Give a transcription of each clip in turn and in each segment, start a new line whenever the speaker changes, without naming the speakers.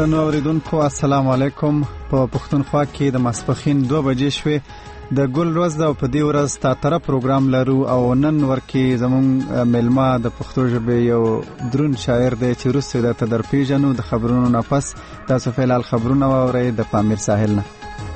درنو اوریدونکو السلام علیکم. په پښتونخوا کې د ماسپښین 2 بجې شوې د ګل روز ده او په دې ورځ تا تر پروګرام لرو او نن ورکی زمون ملما د پښتو ژبې یو درون شاعر دی چې روسي د تدر پیژنو د خبرونو نه پس تاسو فعال خبرونه واورئ د پامیر ساحل نه.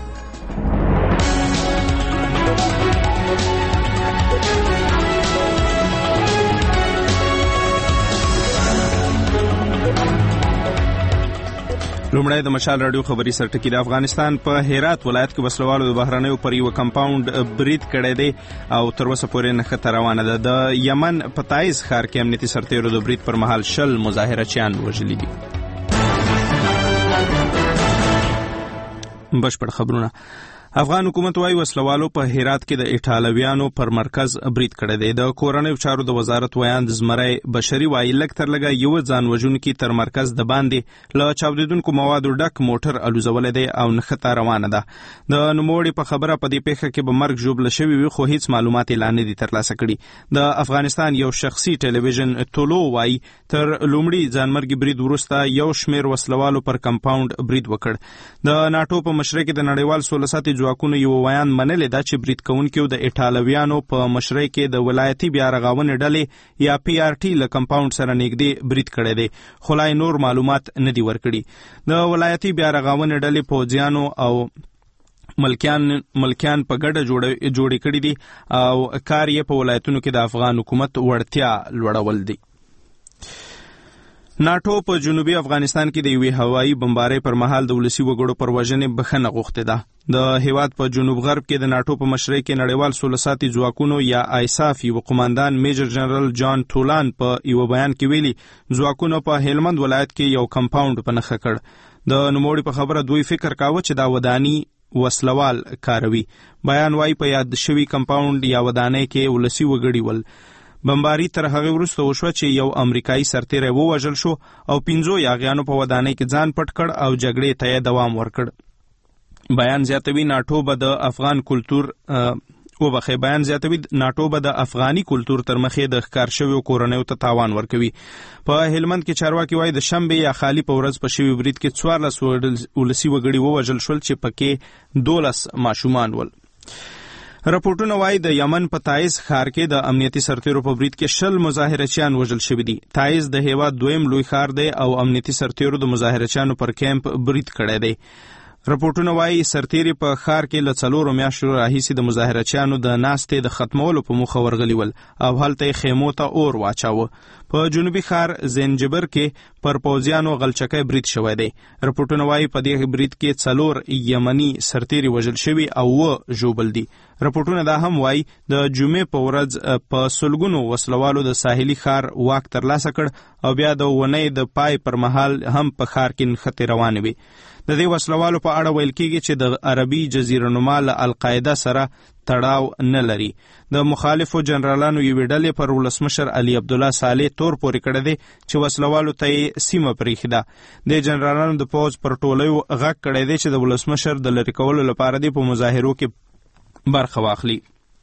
لومړی د مشال رادیو خبري سرټکی د افغانستان په هرات ولایت کې وسلوالو د بهرنیو پر یو کمپاوند برید کړی دی او تر اوسه پورې نښته روانه ده. د یمن په تایز ښار کې امنیتي سرتیرو د برید پر مهال 10 مظاهرچیان وژلي دي. بشپړ خبرونه. افغان حکومت وايي وسلوالو په هرات کې د ایټالویانو پر مرکز برید کړی دی. د کورنیو چارو د وزارت ویاند زمری بشری وايي لږ تر لږه یو ځان وژونکي تر مرکز د باندې له چاودیدونکو موادو ډک موټر الوزولی دی او نښته روانه ده. د نوموړي په خبره په دې پیښه کې به مرګ ژوبله شوي وي خو هیڅ معلومات یې لا نه دي ترلاسه کړي. د افغانستان یو شخصي ټلویزیون تولو وايي تر لومړي ځانمرګي برید وروسته یو شمیر وسلوالو پر کمپاوند برید وکړ. د ناټو په مشرۍ کې د نړیوال سوله ساتي ځواکونو یو ویان منلې ده چې برید کوونکو د ایټالویانو په مشرۍ کې د ولایتي بیا رغونې ډلې یا پی آر ټي له کمپاوند سره نږدې برید کړی دی خو لا نور معلومات نه دي ورکړي. د ولایتي بیا رغونې ډلې پوځیانو او ملکیان په ګډه جوړې کړي دي او کار یې په ولایتونو کې د افغان حکومت وړتیا لوړول دي. ناټو په جنوبي افغانستان کې د یوې هوایي بمبارۍ پر مهال د ولسي وګړو پر وژنې بخښنه غوښتې ده. د هیواد په جنوب غرب کې د ناټو په مشرۍ کې نړیوال سوله ساتي ځواکونو یا آیساف یو قوماندان میجر جنرال جان ټولان په یو بیان کې ویلي ځواکونو په هلمند ولایت کې یو کمپاوند په نښه کړ. د نوموړي په خبره دوی فکر کاوه چې دا ودانی وسلوال کاروي. بیان وايي په یاد شوي کمپاوند یا ودانۍ کې ولسي وګړي ول. بمباری تر هغه وروسته وشوه چې یو امریکایي سرتیری ووژل شو او 5 یاغیانو په ودانۍ کې ځان پټ کړ او جګړې ته یې دوام ورکړ. بیان زیاتوي ناټو به د افغاني کلتور تر مخې د ښکار شویو کورنیو ته تاوان ورکوي. په هلمند کې چارواکي وايي د شنبې یا خالی په ورځ په شوي برید کې 14 ولسي وګړي ووژل شول چې پکې 12 ماشومان ول. راپورټونه وايي د یمن په تایز ښار کې د امنیتي سرتیرو په برید کې 10 مظاهرچیان وژل شوي دي. تایز د هیواد دویم لوی ښار دی او امنیتي سرتیرو د مظاهرچیانو پر کیمپ برید کړی دی. راپورټونه وايي سرتیري په ښار کې له 4 میاشتو راهیسې د مظاهرچیانو د ناستې د ختمولو په موخه ورغلي ول او هلته یې خیمو ته اور واچاوه. په جنوبي ښار زنجبر کې پر پوځیانو غلچکی برید شوی دی. راپورټونه وايي په دې برید کې 4 یمني سرتیري وژل شوي او 2 ژوبل دي. راپورټونه دا هم وايي د جمعې په ورځ په سلګونو وسلوالو د ساحلي ښار واک ترلاسه کړ او بیا د ونې د پای پر مهال هم په ښار کې نښتې روانې وي. د دې وسلوالو په اړه ویل کېږي چې د عربي جزیره نما له القاعده سره تړاو نه لري. د مخالفو جنرالانو یوې ډلې پر ولسمشر علي عبدالله صالح تور پورې کړی دی چې وسلوالو ته یې سیمه پرېښې ده. د جنرالانو د پوځ پر ټولیو غږ کړی دی چې د ولسمشر د لرې کولو لپاره دی په مظاهرو کې برخه واخلي.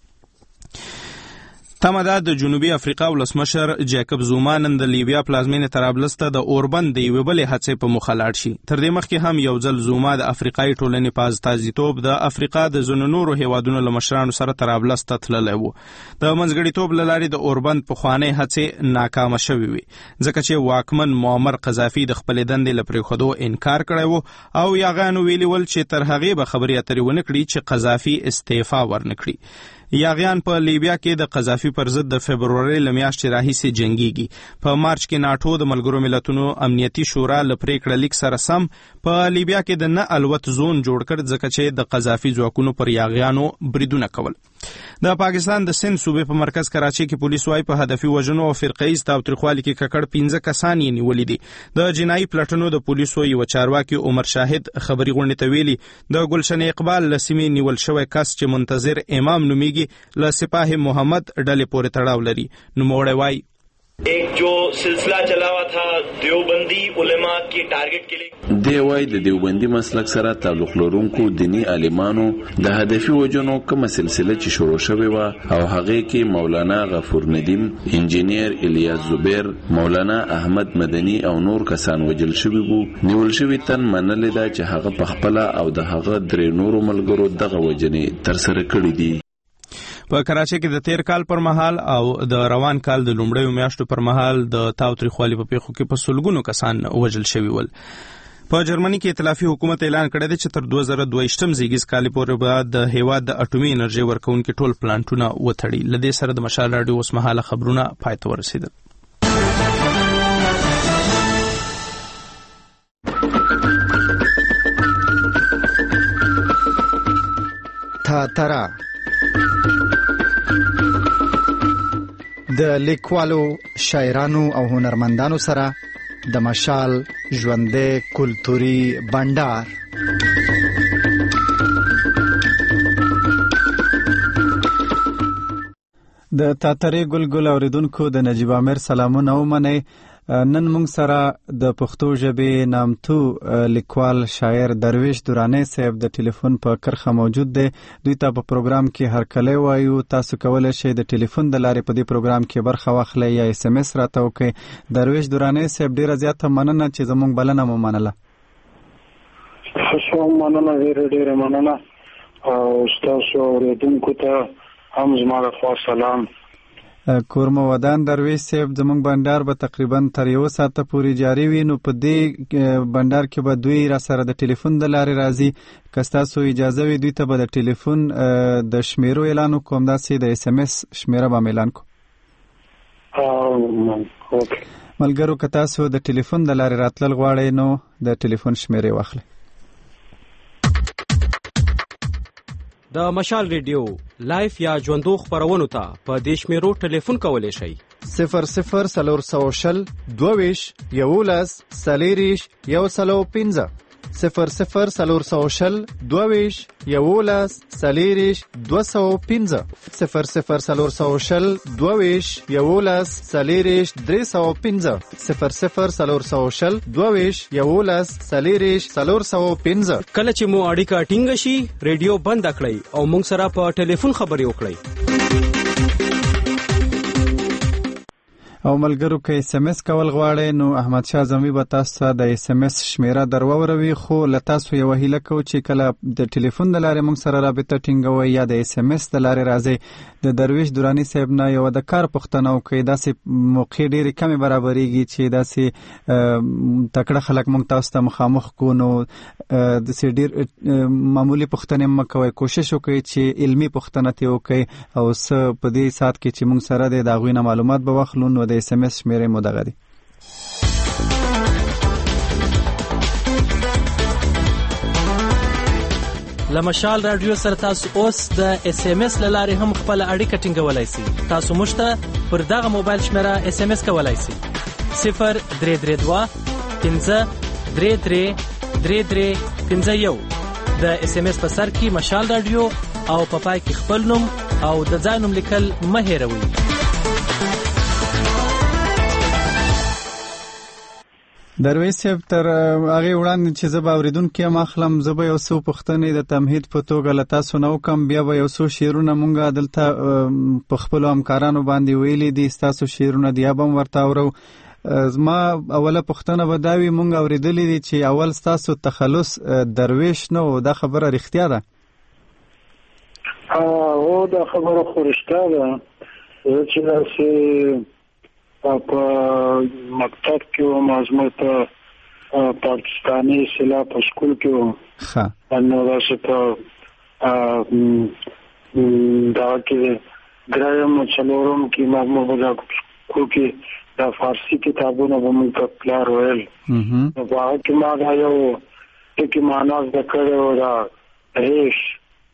تمه ده د جنوبي افریقا ولسمشر جیکب زوما نن د لیبیا پلازمینې طرابلس ته د اوربند د یوې بلې هڅې په موخه لاړ شي. تر دې مخکې هم یو ځل زوما د افریقایي ټولنې په استازیتوب د افریقا د ځینو نورو هیوادونو له مشرانو سره طرابلس ته تللی و. د منځګړیتوب له لارې د اوربند پخوانۍ هڅې ناکامه شوې وي ځکه چې واکمن معمر قذافي د خپلې دندې له پرېښودو انکار کړی و او یاغیانو ویلي ول چې تر هغې به خبرې اترې ونه کړي چې قذافي استعفا ورنه کړي. یاغیان په لیبیا کې د قذافي پر ضد د فبرورۍ له میاشتې راهیسې جنګیږي. په مارچ کې ناټو د ملګرو ملتونو امنیتي شورا له پریکړه لیک سره سم په لیبیا کې د نه الوت زون جوړ کړ ځکه چې د قذافي ځواکونو پر یاغیانو بریدونه کول. د پاکستان د سند صوبې په مرکز کراچۍ کې پولیس وايي په هدفي وژنو او فرقه‌ایز تاوتریخوالي کې ککړ 15 کسان یې نیولي دي. د جنایي پلټنو د پولیسو یو چارواکي عمر شاهد خبري غونډې ته ویلي د گلشن اقبال له سیمې نیول شوی کس چې منتظر امام نومیږي له سپاه محمد ډلې پورې تړاو لري. نوموړی وايي
एक जो सिलसिला चला हुआ था देवबंदी उलेमा की टारगेट के लिए
دی وای د دیوبندي مسلک سره تعلق لرونکو دینی عالمانو د هدفي وجنو کومه سلسله چې شروع شوې و او هغه کې مولانا غفور ندیم، انجینیر الیاس زبیر، مولانا احمد مدنی او نور کسان وجل شوي وو. نیول شوي تن منل دا چې هغه په خپل او د هغه درې نورو ملګرو دغه وجنې تر سره کړې دي.
په کراچۍ کې د تیر کال پر مهال او د روان کال د لومړیو میاشتو پر مهال د تاوتریخوالي په پیښو کې په سلګونو کسان وژل شوي ول. په جرمني کې ائتلافي حکومت اعلان کړی دی چې تر 2022 زیږیز کال پورې به د هیواد د اټومي انرژي ورکوونکي ټول پلانټونه وتړي. لدې سره د مشال راډیو اوس مهاله خبرونه پای ته ورسېدل.
تاترا د لیکوالو، شاعرانو او هنرمندانو سره د مشال ژوندې کلتوري بندر. د تاترې ګلګل اوریدونکو د نجیب عامر سلامونه ومنئ. نن موږ سره د پښتو ژبې نامتو لیکوال شاعر درویش درانی صاحب د ټلیفون په کرخه موجود دی. دوی ته په پروګرام کې هرکلی وایو. تاسو کولی شئ د ټلیفون د لارې په دې پروګرام کې برخه واخلئ یا SMS راته وکړئ. درویش درانی صاحب ډیره زیاته مننه چې زموږ بلنه مو منله.
ښه مننه، ډیره مننه او ستاسو اوریدونکو ته هم زما لخوا سلام.
کورمه ودان درویش صاحب، زموږ بندر به تقریبا تر 1 ساعته پورې جاری وي. نو په دې بندر کې به دوی را سره د ټلیفون د لارې راځي. که ستاسو اجازه وي دوی ته به د ټلیفون د شمیرو اعلان وکړم، داسې د SMS شمیره به اعلان کړو. ملګرو که تاسو د ټلیفون د لارې راتلل غواړئ نو د ټلیفون شمیرې واخلئ.
د مشال ریډیو لایف یا ژوندو خبرونو ته په دې شمیرو ټلیفون کولی شئ:
00 22 11 40 105 00 22 11 40 205 00 22 11 40 305 00 22 11 40 405.
کله چې مو اړیکه ټینګه شي ریډیو بند کړئ او موږ سره په ټلیفون خبرې وکړئ.
او ملګرو که SMS کول غواړئ نو احمد شاه زمي به تاسو ته د SMS شمیره درووروي. خو له تاسو یو هیله کوو چې کله د ټلیفون د لارې موږ سره رابطه ټینګوئ یا د SMS د لارې راځئ د درویش درانی صاحب نه یو د کار پوښتنه وکړئ. داسې موقع ډېرې کمې برابرېږي چې داسې تکړه خلک موږ تاسو ته مخامخ کو. نو داسې ډېر معمولي پوښتنې مه کوئ، کوشش وکړئ چې علمي پوښتنه ترې وکړئ او څه په دې ساعت کې چې موږ سره دی د هغوی نه معلومات به واخلو. نو د SMS شمیرې مو دغه دي.
لمشال رادیو سره تاسو اوس د SMS لاره هم خپل اړیکه ټینګولای شئ. تاسو مشته پر دغه موبایل شمیره SMS کولای شئ: 0332 15 33 33 51. د SMS په سر کې مشال رادیو او په پای کې خپل نوم او د ځای نوم لیکل مه هېروئ.
درویش صاحب تر هغه وړاندې چې زه به اوریدونکي هم اخلم، زه به یو څو پوښتنې د تمهید په توګه له تاسو نه وکړم، بیا به یو څو شعرونه مونږ دلته په خپلو همکارانو باندې ویلي دي. ستاسو شعرونه دي به هم ورته اورو. زما اوله پوښتنه به دا وي، مونږ اوریدلی دي چې اول ستاسو تخلص درویش نه و، دا خبره رښتیا ده؟
او دا خبره خو رښتیا ده. زه چې داسې په مکتب کې وم، زموږ ته پاکستاني اصطلاح په سکول کې وم، نو داسې په دا کې دریم څلورم کې موږ په سکول کې دا فارسي کتابونه به موږ ته پلار ویل. نو په هغه کې ما دا یو ټکي معنا زده کړی و، دا ریش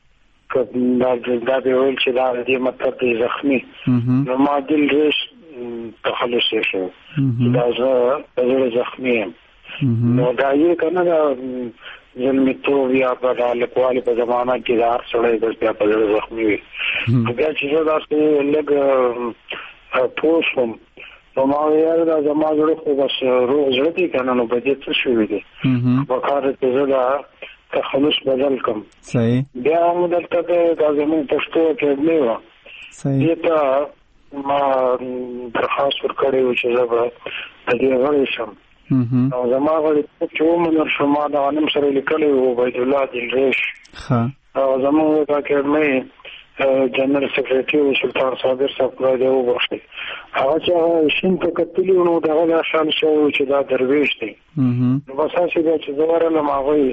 دا به ویل چې دا دې مطلب دی زخمي. نو ما دل ریش تخلص شو، دا زړه زخمي یم. نو دا یې کنه دا ظلمي توب یا په لیکوالۍ په زمانه کې دا هر سړی بس بیا په زړه زخمي وي. بیا چې زه داسې لږ پوه شوم ما یې دا زما زړه خو بس روغ زړه دی کنه نو به دې څه شوی دی په کار ته زه دا تخلص بدل کم
صحیح
بیا موږ دلته د زمون پښتو کې نه و
صحیح
دې ما درخواست ورکړی و چې زه به د دې غړی شم او زما غړي چې ومنل شو ما د غنم سره لیکلی و عبید الله دلریش او زموږ د اکیډمۍ جنرال سیکریټري سلطان صابر صاحب خدای دې وبخښي هغه چې شین په کتلی نو دغه د شان شو چې دا درویش دی نو بس هڅه چې زه ورلم هغه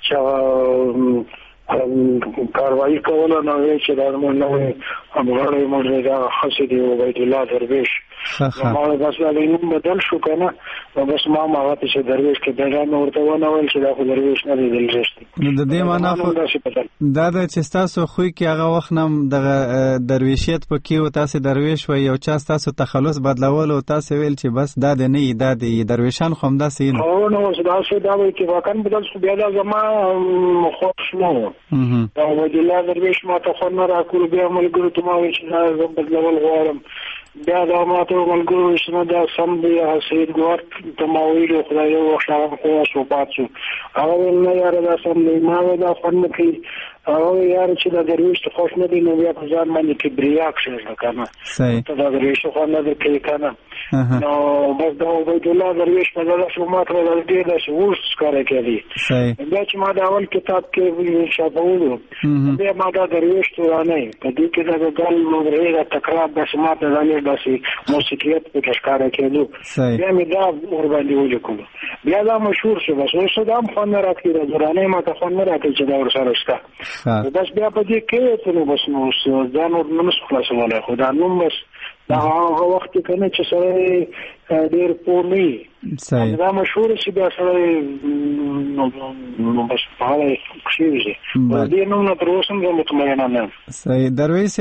چې کاروایی کوله نو چې دا موږ نو امغړې موږ دا خاصه دی عبید الله درویش ما بس له نوم بدل شو کنه نو بس ما هغه چې درویش کې دغه نو ورته ونه ول چې دا خو درویش نه دی دلریش
نو د دې معنا خو دا د چې تاسو خو کې هغه وخت نم د درویشیت په کې او تاسو درویش وي او چا تاسو تخلص بدلول او تاسو ویل چې بس دا د نه دا د درویشان خو هم دا سین
او نو دا څه دا وایي چې واکن بدل شو بیا دا زما خوښ نه دا وجلا درویش ما ته خو نه راکول بیا ملګرو ته ما وایي چې زه بدلول غواړم بیا دا ما ته ملګرو شنو دا سم دی سید ګور ته ما ویلو خدای یو وخت خو شو پاتو هغه نه یاره دا سم دی ما دا فن کې او یاره چې دا درویش ته خوښ نه دی نو بیا په ځان باندې کې بریا کړل کنه
صحیح
ته دا درویش خو نه دی کې کنه نو بس دا عبید الله درویش په دغه شو ما ته د دې د شوش کار کوي
صحیح
بیا چې ما دا اول کتاب کې شابهولو بیا ما دا درویش ته نه په دې کې دا ګل نو غره تکرار د سمات د داسې موسیقیت په ښکارا کېدو بیا مې دا ور باندې ولیکلو بیا دا مشهور شو بس اوس دا هم خو نه راکړي درانه ما ته خو نه راکړي چې دا ور سره شته بس بیا په دې کې ته نو بس نو دا نور نه خلاصوله خو دا نوم بس دا هغه وخت کنه چې سره ډېر پونی
صحیح
دا مشهور شي بیا سره نو بس پاله کشيږي دې نو تر اوسه هم مطمئنه نه
صحیح درویش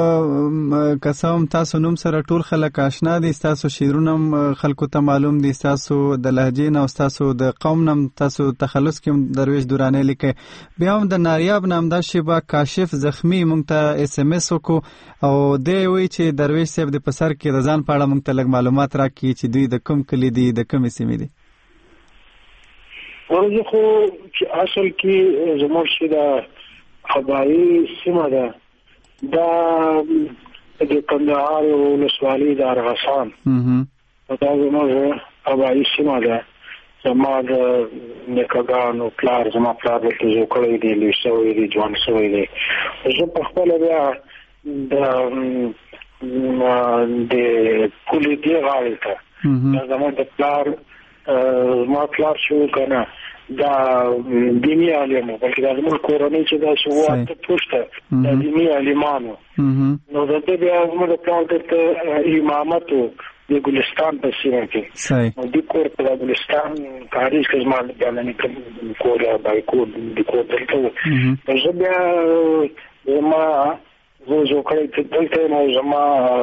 قسم تاسو نوم سره ټول خلک آشنا دي تاسو شعرونه خلکو ته معلوم دي تاسو د لهجې نه تاسو د قوم نم تاسو تخلص کې درویش دورانه لیکي بیا هم د ناریاب نام دا شیبا کاشف زخمی مونږ ته اس ام اس وکړو او دی وی چې درویش صاحب د پسر کې د ځان په اړه مونږ ته لږ معلومات راکړي چې دوی د کوم کلی دي د کوم سیمې دي
ورته خو چې اصل کې زموږ چې دا خبري سیمه ده دا د کندهار او ولسوالۍ د ارغسان دا زموږ خبري سیمه ده زما د نیکګانو پلار زما پلار د زو کړی دی لښوی دی ځوان شوی دی زه په خپل بیا د کلی دی غاړه زما د پلار ما پلار شو کنه دا دینی عالم بلکې د زموږ کورنۍ چې دا شو واته پوښته د دینی عالمانو نو د دې بیا زموږ پلار د امامت د ګلستان په سیمه کې نو د کور په ګلستان کاریش کې زما د بیان کور بای کور د کور دلته زه بیا زما زه کړی چې دلته نو زما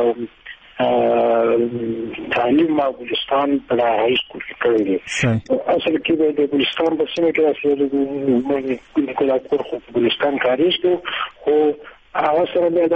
تعلیم ما ګلستان په هاي سکول کې کړی دی اصل کې د ګلستان په سیمه کې راځي د کلا کور خو ګلستان کاریش کې خو هغه سره بیا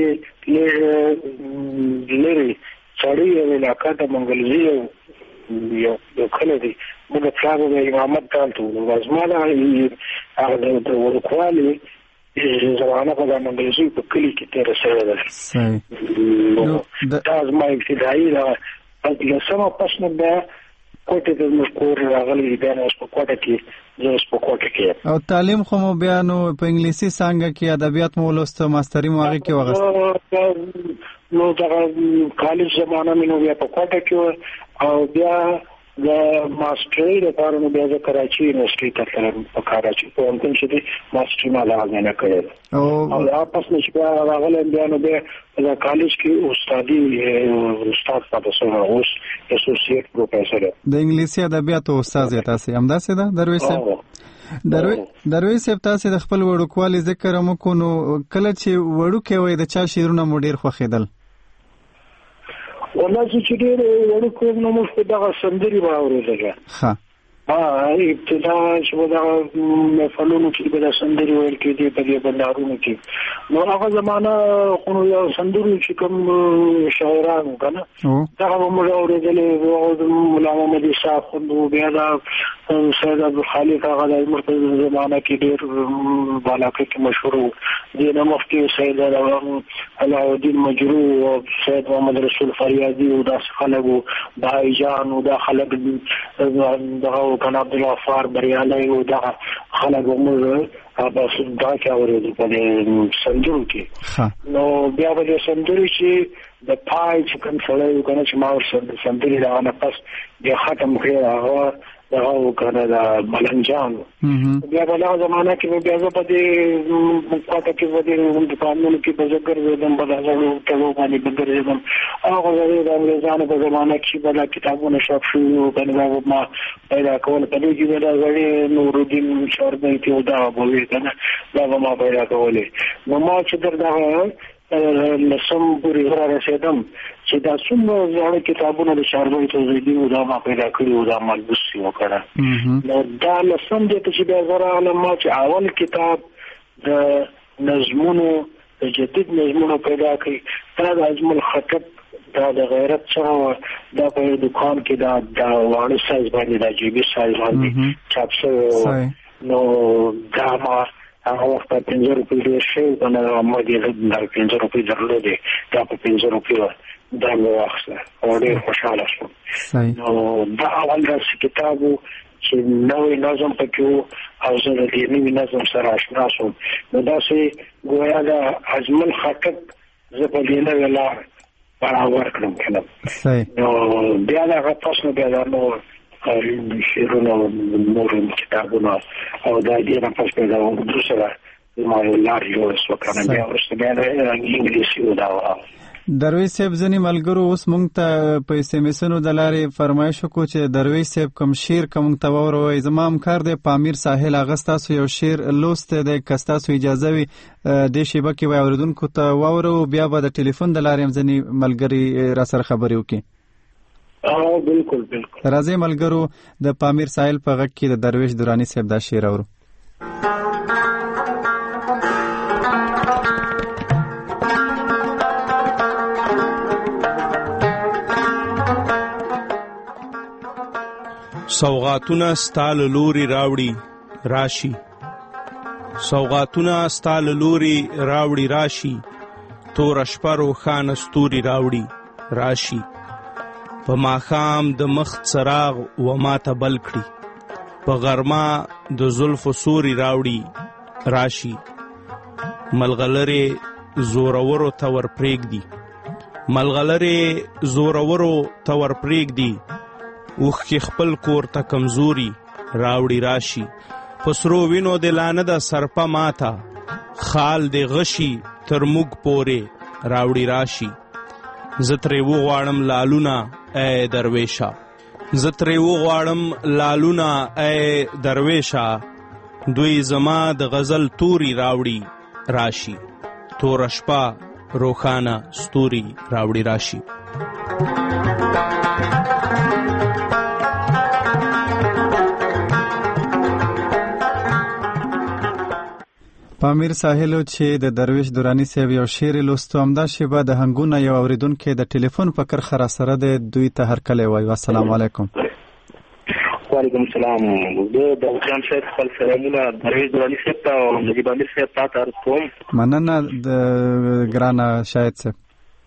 داسې لري چړې یو علاقه د منګلزي یو کله دی موږ پلاو د امامت تاسو وزماله هغه د ورکوالي زمانه په منګلزي په کلی کې تیر سره ده صحیح دا زما ابتدایي دا د سمه پښنه ده کوټه د مشکور راغلي دی نو په کوټه کې زه په کوټه کې
او تعلیم خو مو بیانو په انګلیسي څنګه کې ادبیات مو ولوسته ماستری مو هغه کې وغوښته
نو دا کالج زمانه مې نو بیا په کوټه کې او بیا د ماستری لپاره نو بیا د کراچي یونیورسيټي ته تلم په کراچي په کوم چې د ماستری مالا نه کړل او واپس نشو راغلم بیا نو بیا د کالج کې استاد پاتې شوم اوس اسوسییټ پروفیسور
د انګلیسي ادبیاتو استاد تاسو هم داسې ده درویش صاحب درویش صاحب تاسو د خپل وړوکوالي ذکر مو کو نو کله چې وړوکې وای د چا شعرونه مو ډیر خوښیدل
والله چې ډېر وړوکو نو موږ په دغه سندري واورېدل
ها
ابتدا چې دا فلونو کې د سندري ویل کې دي په دې بندارونو کې نو هغه زمانہ خو یو سندري چې کوم شاعرانو کنه دا موږ اورېدلې او مولا محمد صاحب خو بیا دا سید عبد الخالق هغه د مرتضی زمانہ کې ډېر بالاکه کې مشهور دي نو مفتي سید علاءالدین مجروح او سید محمد رسول فریادی او دا خلکو بای جان او دا خلک دغه کنا عبد الغفار بریالی او دا خلک موږ ابا صدا کې اورېدل په دې سندرو کې نو بیا به سندري چې د پای چې کوم سره کنه چې ما ور سندري دا نه پس بیا ختم کړی هغه او کنه دا بلنجان بیا په هغه زمانہ کې بیا په دې مقاطه کې و دې د قانون کې بزګر زدم په دغه ټولو باندې بزګر زدم هغه د انګلیزانو په زمانہ کې بل کتابونه شاپ شو کنه ما پیدا کول په دې کې دا غړي نورالدین شوربې ته دا بوي کنه دا ما پیدا کولې نو ما چې درته لسم پوری را رسیدم چې دا څومره ځاړه کتابونه د شاربې توزیدي او دا ما پیدا کړی او دا ملبوس وکړه نو دا لسم دې چې د زړه علما چې اول کتاب د نظمونو د جدید نظمونو پیدا کړی دا د اجمل خطب دا د غیرت سره دا په دکان کې دا وانه سایز باندې دا جیبي سایز باندې چاپ شوی نو دا ما هغه وخت په 5 روپۍ ډېر شي کنه ما دې د 5 روپۍ درلودې دا په 5 روپۍ دا مو واخله او ډېر خوشاله شوم نو دا اول درس کتابو چې نوې نظم پکې او زه د دې نوې نظم سره آشنا شوم نو دا چې ګویا دا اجمل خطب زه په دې نه ولا برابر کړم کنه نو بیا دا غوښتنه بیا نو شیرونه نور کتابونه او دا دې نه پس پیدا و سره ما لار جوړ شو کنه بیا ورسته بیا انګلیسي ودا
درویش صاحب ځنی ملګرو اوس مونږ ته په اس ام اسونو د لارې فرمایش وکړو چې درویش صاحب کوم شعر کوم تاوروي زمام کار دی پامیر ساحل اغستاسو یو شعر لوست د کستاسو اجازه وي د شیبه کې وای اوردونکو ته واورو بیا به د ټلیفون د لارې ځنی ملګری را سره خبرې وکړي
بالکل
راځي ملګرو د پامیر ساحل په غږ کې د درویش درانی صاحب دا شعر اورو
سوغاتونه ستال لوري راوړي راشي سوغاتونه ستال لوري راوړي راشي تور شپرو خان استوري راوړي راشي په ماخام د مخ څراغ و ماته بل کړي په غرما د زلف سوري راوړي راشي ملغلره زورورو تور پریګ دی ملغلره زورورو تور پریګ دی اوخ کی خپل کور ته کمزوري راوړي راشي پسرو وینو د لانه د سرپا ماتا خال د غشي تر موږ پورې راوړي راشي زتري وغواړم لالونا اے درویشا زتري وغواړم لالونا اے درویشا دوی زما د غزل توري راوړي راشي تور شپه روخانه ستوري راوړي راشي
پامیر ساحلو چې د درویش درانی صاحب یو شعر لوستو همدا شیبه د هنګونه یو اوریدونکو د ټلیفون په کر خره سره د دوی ته هر کله وایي السلام علیکم
وعلیکم السلام د جان صاحب خپل سلامونه درویش درانی صاحب ته او نجیبانی صاحب ته عرض کوم
مننه د ګرانه شاهد صاحب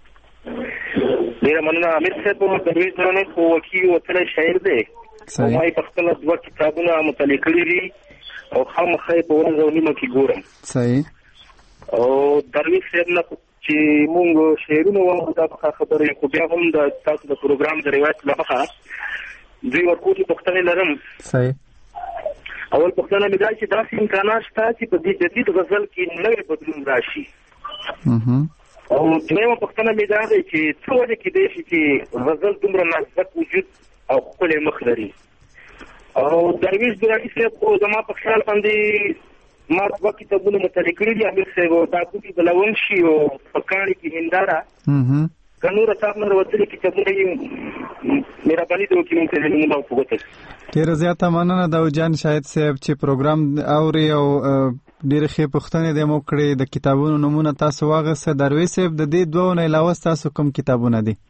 ډیره مننه امیر صاحب درویش درانی خو وکیل او تل شاعر دی ما په خپل دوه کتابونه مطالعه کړي دي او خامخا په ورځ او نیمه کې ګورم
صحیح
او درویش صاحب نه چې مونږ شعرونه وایو دا خبره خو بیا هم د تاسو د پروګرام د روایت لپاره دوی ورکوټي پښتنې لرم
صحیح
اول پښتنه مې دا چې داسې امکانات شته چې په دې جدید غزل کې نوې بدلون راشي او دویمه پښتنه مې دا ده چې څه وجه کېدای شي چې غزل دومره نازک وجود او ښکلی مخ لري او درویش درانی صاحب خو زما په خیال باندې ما دوه کتابونه مطالعه کړي دي امیر صاحب دا کوټي بلون شي او په کاڼي کې هنداره که نور صاحب نه وروتلي کتابونه یې مهرباني د وکیل ته نومونه وپوښتل
ډیره زیاته مننه داود جان شاهد صاحب چې پروګرام اوري او ډیره ښه پوښتنې دې مو کړې د کتابونو نومونه تاسو واغسته. درویش صاحب د دې دوه نه علاوه تاسو کوم کتابونه دي؟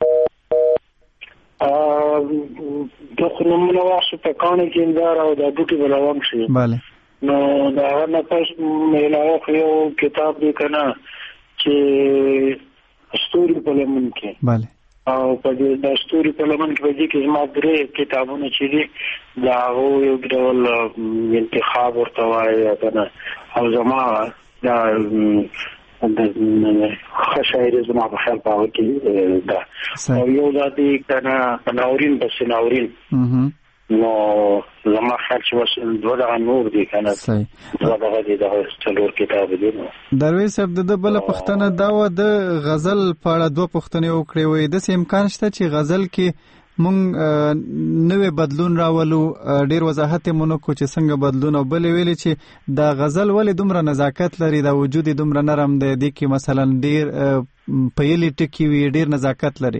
د خنمونه واخصه په کانه کې اندار او د بوټي بلوم شي.
bale.
نو دا نه پس مېلاو یو کتاب دی کنه چې ستوري په لمن کې.
bale.
او په دې د ستوري په لمن کې زما درې کتابونه چې دي دا یو ډول انتخاب ورته وایي کنه او زما دا د خشایره زما په خیال پاو کې دا او یو ذاتي کنه ناورین بس ناورین نو زما خیال چې وس دوه نور دي کنه دوه دي د څلور کتاب دي. نو
درویش صاحب د بل پښتنه دا و د غزل په اړه دوه پښتنې وکړې وي د امکان شته چې غزل کې مونږ نوې بدلون راولو. ډیر وضاحت مونږ کو چې څنګه بدلون او بل ویلي چې دا غزل ولې دومره نزاکت لري دا وجود دومره نرم دی د کې مثلا ډیر پیلي ټکی وی ډیر نزاکت لري.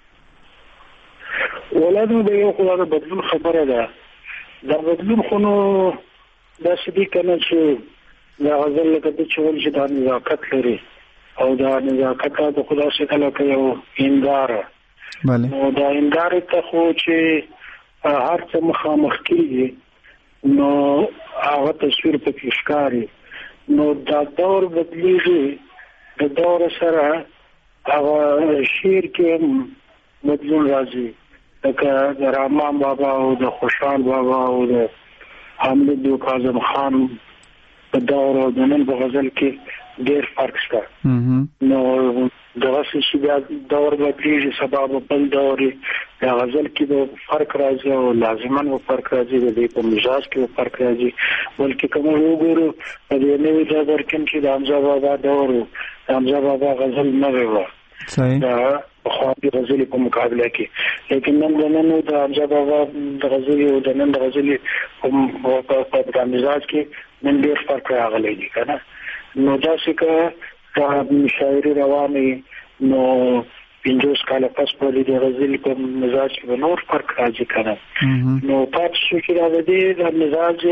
ولادو د یو خو بدلون خبره ده دا بدلون خو نو دا شدي کنه چې دا غزل لکه د چول چې دا نزاکت لري او دا نزاکت د خدا څخه لکه یو اندار.
bale.
نو دا اندار ته خو چې هر څه مخامخ کیږي نو هغه تصویر په کې ښکاري. نو دا دور بدلیږي د دور سره هغه شعر کې بدلون راځي لکه د رحمان بابا او د خوشحال بابا او د حامد کاظم خان په دور او د نن په غزل کې ډېر فرق شته. نو دغه چې بیا دور بدلیږي سبب بل دور د غزل کې د فرق راځي او لازمان و فرق راځي د په مزاج کې فرق راځي بلکې کوم وګورو د نوې دور کې د حمزه بابا دور حمزه بابا غزل نه ویو صحیح خو د غزل په مقابله کې لیکن نن د حمزه بابا د غزل او د نن د غزل په مزاج کې نن ډېر فرق راغلی دی کنه. نو دا څنګه د شاعري رواني نو 50 کال پس په د غزل په مزاج کې نور فرق راځي کنه. نو پات شو چې دا د مزاج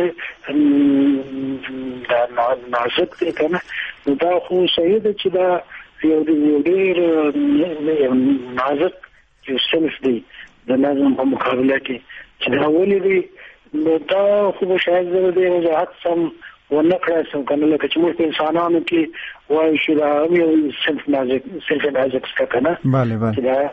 د نازک دی کنه. نو دا خو صحیح ده چې دا یو ډېر نازک یو صنف دی د نظم په مقابله کې چې دا ولې دی نو دا خو شاید د وضاحت سم ونه کړای سم کنه لکه چې موږ انسانانو کې وایي چې دا یو صنف نازک څه کنه.
bale.
دا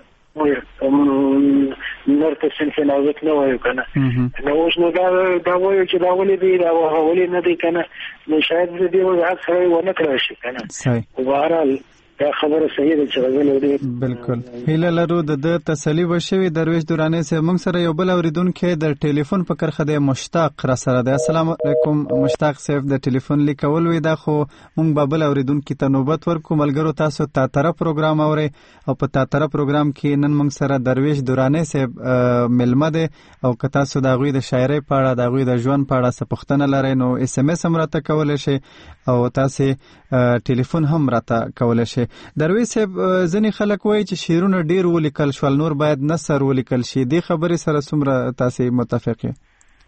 نورته صنف نازک نه وایو کنه. نو اوس نو دا وایي چې دا ولې دی دا ولې نه دی کنه. نو شاید دې وضاحت سره ونه کړای شي کنه. بهرحال دا خبره صحیح ده چې غزل ودی.
بالکل هیله لرو د تسلی وشوي. درویش دراني سه موږ سره یو بل اوریدونکو د ټلیفون په کرخه د مشتاق را سره ده. السلام علیکم مشتاق صاحب. د ټلیفون لیکول وی دا خو موږ بابل اوریدونکو ته نوبت ورکو. ملګرو تاسو تا طرف پروګرام اوري او په تا طرف پروګرام کې نن موږ سره درویش دراني صاحب ملمه ده او که تاسو د غوی د شاعري په اړه د غوی د ژوند په اړه څه پوښتنه لرئ نو اس ام اس هم راته کولای شئ او تاسو ټلیفون هم راته کولای شئ. درویش صاحب ځنې خلک وایي چې شعرونه ډیر ولیکل شول نور باید نثر ولیکل شي. دې خبرې سره څومره تاسو متفق یې؟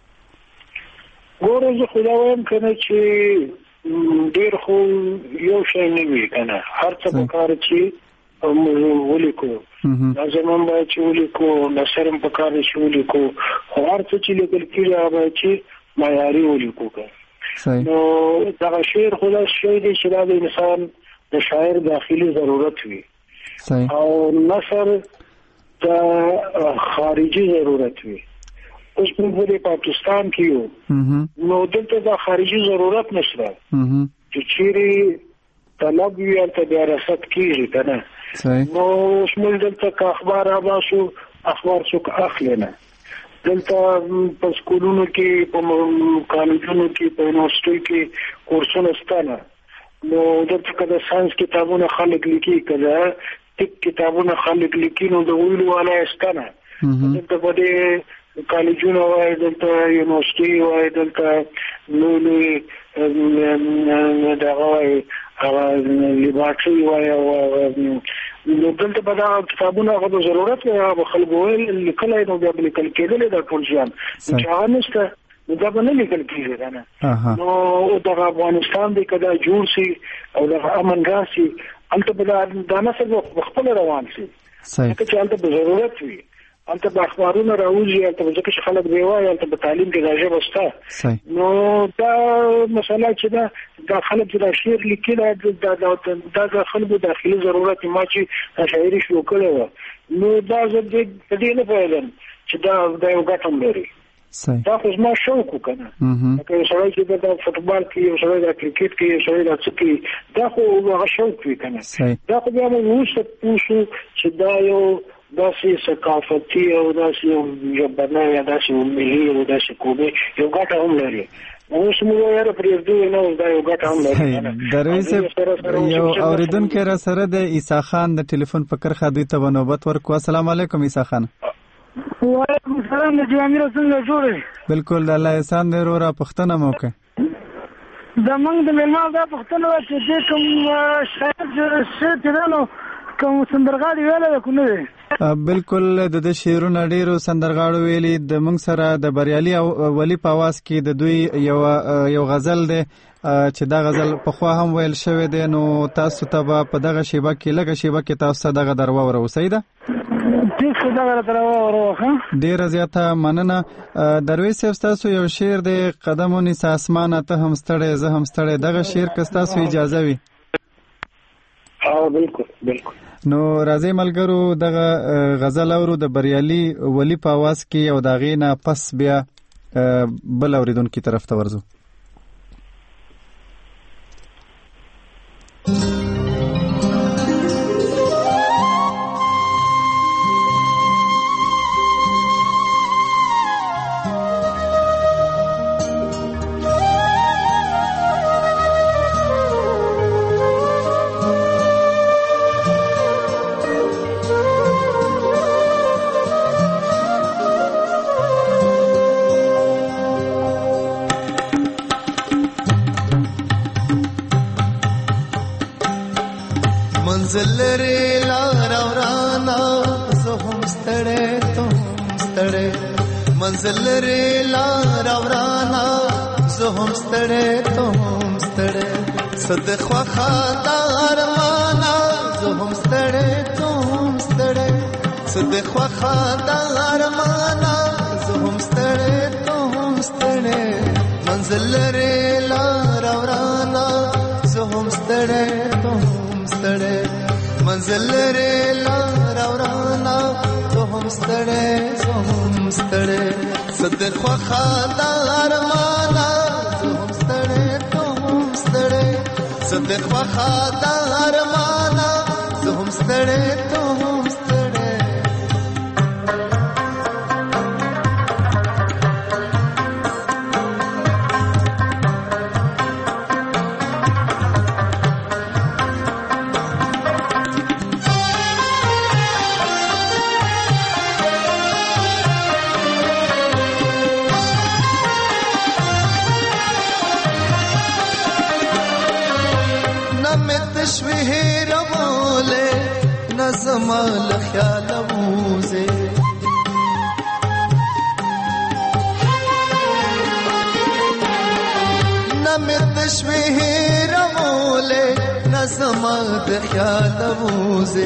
ګوره زه خو دا وایم کنه چې ډیر خو یو شی نه وي کنه. هر څه په کار چې ولیکو لازم باید چې ولیکو نثر په کار چې ولیکو خو هر څه چې لیکل کېږي هغه باید چې معیاري ولیکو کنه. نو دا شعر خو دا شی دی چې دا د انسان د شاعر داخلي ضرورت وي او نثر د خارجي ضرورت وي. اوس په پاکستان کې یو نو دلته د خارجي ضرورت نشته چې چیرې طلب وي ته بیا رسد کیږي کنه. نو اوس موږ دلته اخبار آباسو اخبار څوک اخلي نه. دلته په سکولونو کې په کالجونو کې په یونیورسيټي کې کورسونه ستانه. نو دلته کله ساينس کتابونه خلک لیکي کله ټیک کتابونه خلک لیکي نو د ویلو والا استنه. دلته په دې کالجونو وای دلته یونیورسيټي وای دلته نو دا وای لیبارټري وای او نو دلته به دا کتابونه هغه د ضرورت یا خلکو ویل لیکلای نو بیا لیکل کېدل دا ټول شیان چې هغه نشته دا به نه لیکل کېږي نه نو د افغانستان د کدا جوړ شي او د امن راشي انت به دا نسل خپل روان شي چې انت به ضرورت وي انت به اخبارونه راوځي انت به ځکه چې خلک دی وایي انت به تعلیم کې راځي وستا نو دا مسله چې دا خلک چې دا شعر لیکي دا خلکو داخلي ضرورت ما چې شاعري شروع کړو نو دا زه دې نه پوهېدم چې دا یو ګټه لري دا خو زما شوق وکنه که یو سړی چې دا فوټبال کې یو سړی دا کرکټ کې یو سړی دا څه کې دا خو هغه شوق وي کنه دا خو بیا موږ وروسته پوښو چې دا یو داسې ثقافتي او داسې ژبنه یا داسې ملي او داسې قومي یو ګټه هم لري اوس موږ یې پرېږدو نو دا یو ګټه هم لري
دروي یو اوریدونکو را سره د عیسی خان د ټلیفون په کرخه دوی ته نوبت ورکو. السلام علیکم عیسی خان.
وعلیکم السلام. د جامیر څنګه جوړې؟
بالکل د الله احسان دی ورو پښتنه موکه
زمونږ د مېلمه دا پښتنه و چې دې کوم شاعر چې نو کوم سندرغاړي ویل کو نه
بالکل د شعرونو ډیرو سندرغاړو ویلي د موږ سره د بریالي او ولی په आवाज کې د دوی یو غزل دی چې دا غزل په خوا هم ویل شوی دی نو تاسو ته په دغه شیبه کې لږه شیبه کې تاسو دغه دروا ورسېده ډیره زیاته مننه. دروي صاحب تاسو یو شعر دی قدمونی ساسمانه ته هم ستړی زه هم ستړی دغه شعر که تاسو اجازه وي.
بالکل
نو راځي ملګرو دغه غزل اورو د بریالي ولی په आवाज کې او دغه نه پس بیا بل اوریدونکو طرف ته ورځو.
منزل ری لار ورانا زه هم ستړی ته هم ستړی صدق وخدار مانا زه هم ستړی ته هم ستړی صدق وخدار مانا زه هم ستړی ته هم ستړی منزل ری لار ورانا زه هم ستړی ته هم ستړی منزل ری لار ورانا زه هم ستړی ستړی صدق وخدار مانا زه هم ستړی ته هم ستړی صدق وخدار مانا زه هم ستړی ته هم ستړی زمال خیال موزه نمت تشویه رموله نزمال خیال موزه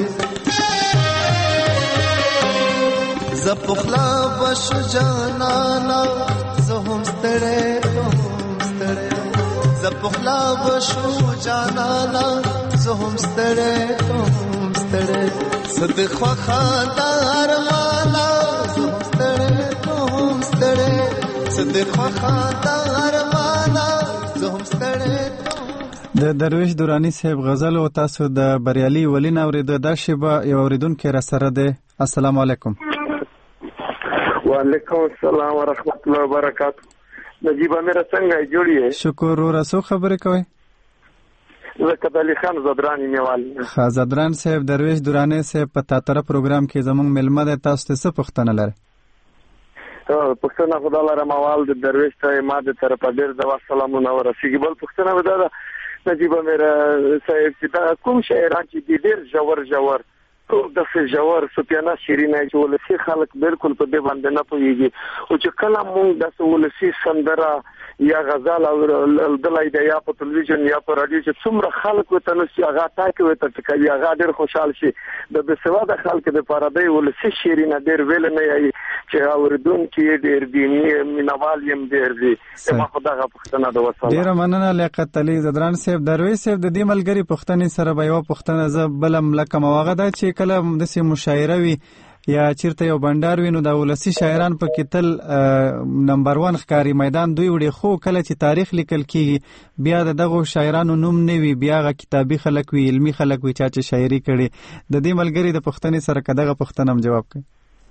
زپخلا بشو جانانا زهم ستره تهم ستره زپخلا بشو جانانا زهم ستره تهم صدق وخدار مانا زه ستړی ته هم ستړی صدق وخدار مانا زه هم ستړی.
د درویش درانی صاحب غزل او تاسو د بریالي ولی نه اوریدو دا شیبه یو اوریدونکو را سره ده. السلام علیکم.
وعلیکم السلام ورحمت الله وبرکاته. نجیب امیر څنګه جوړی؟
شکر ورا سو خبرې کوي.
زکت علی خان زدرانی نیوالی.
زدران صاحب درویش درانی صاحب په تاتره پروګرام کې زمونږ ملمه ده تاسو ته څه پوښتنه لرئ؟
پوښتنه خدا لره موال د درویش ته ما د طرفه ډیر د سلامونه ورسیږي. بل پوښتنه ودا نجیب امیر صاحب چې دا کوم شاعران چې ډیر ژور د فجوار سپیانا شیرینه چې ولسی خلک بالکل په دې باندې نه پوهیږي او چې کله موږ د ولسی سندره یا غزل او دلای د یا په ټلویزیون یا په رادیو چې څومره خلک وته نو چې هغه تاکي وته چې هغه ډېر خوشاله شي د بسواده خلک د پردې ولسی شیرینه ډېر ویل نه یي چې اوردونکو ډېر دي مینوال یم ډېر دي ما خدای پښتنه د وسله
ډېر مننه لیاقت علي زدران صاحب درویش صاحب د دې ملګری پښتنې سره به یو پښتنه ز بلم لکه مواغه دا چې کله د سي مشاعره وي یا چیرته یو بندر وینو د ولسی شاعران په کتل نمبر 1 ښکاری میدان دوی وړي خو کله چې تاریخ لیکل کیږي بیا دغه شاعرانو نوم نه وي بیا غ کتابي خلک وي علمي خلک وي چې شاعري کړي د دې ملګری د پښتنې سره کداغه پښتنم جواب کوي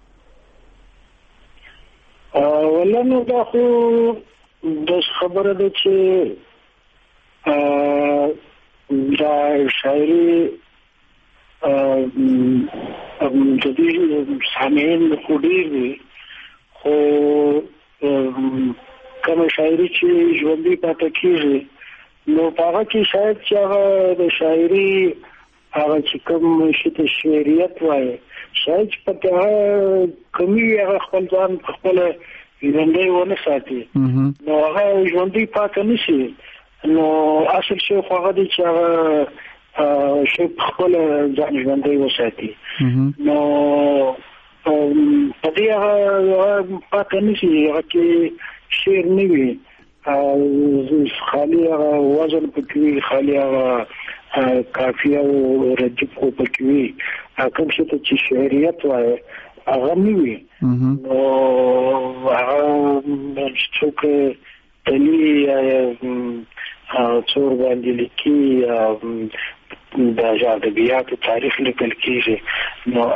ولنو دا خو د خبره ده چې دا شاعري د دې سامعين خو ډېر دي خو کوم شاعري چې ژوندۍ پاتې کیږي نو هغه کې شاید چې هغه د شاعري هغه چې کوم شي ته شعریت وایي شاید په هغه کمی هغه خپل ځان خپل ژوندۍ ونه ساتي نو هغه ژوندۍ پاتې نشي نو اصل شی خو هغه دی چې هغه شي خپل ځان ژوندۍ وساتي نو په دې هغه پاتې نشي هغه کې شعر نه وي خالي هغه وزن پکوي خالي هغه کافیه او رجب خو پکوي کوم څه چې شعریت وایي هغه نه وي نو هغه څوک تلی څور باندې لیکي د ادبیات تاریخ لیکل کیږي نو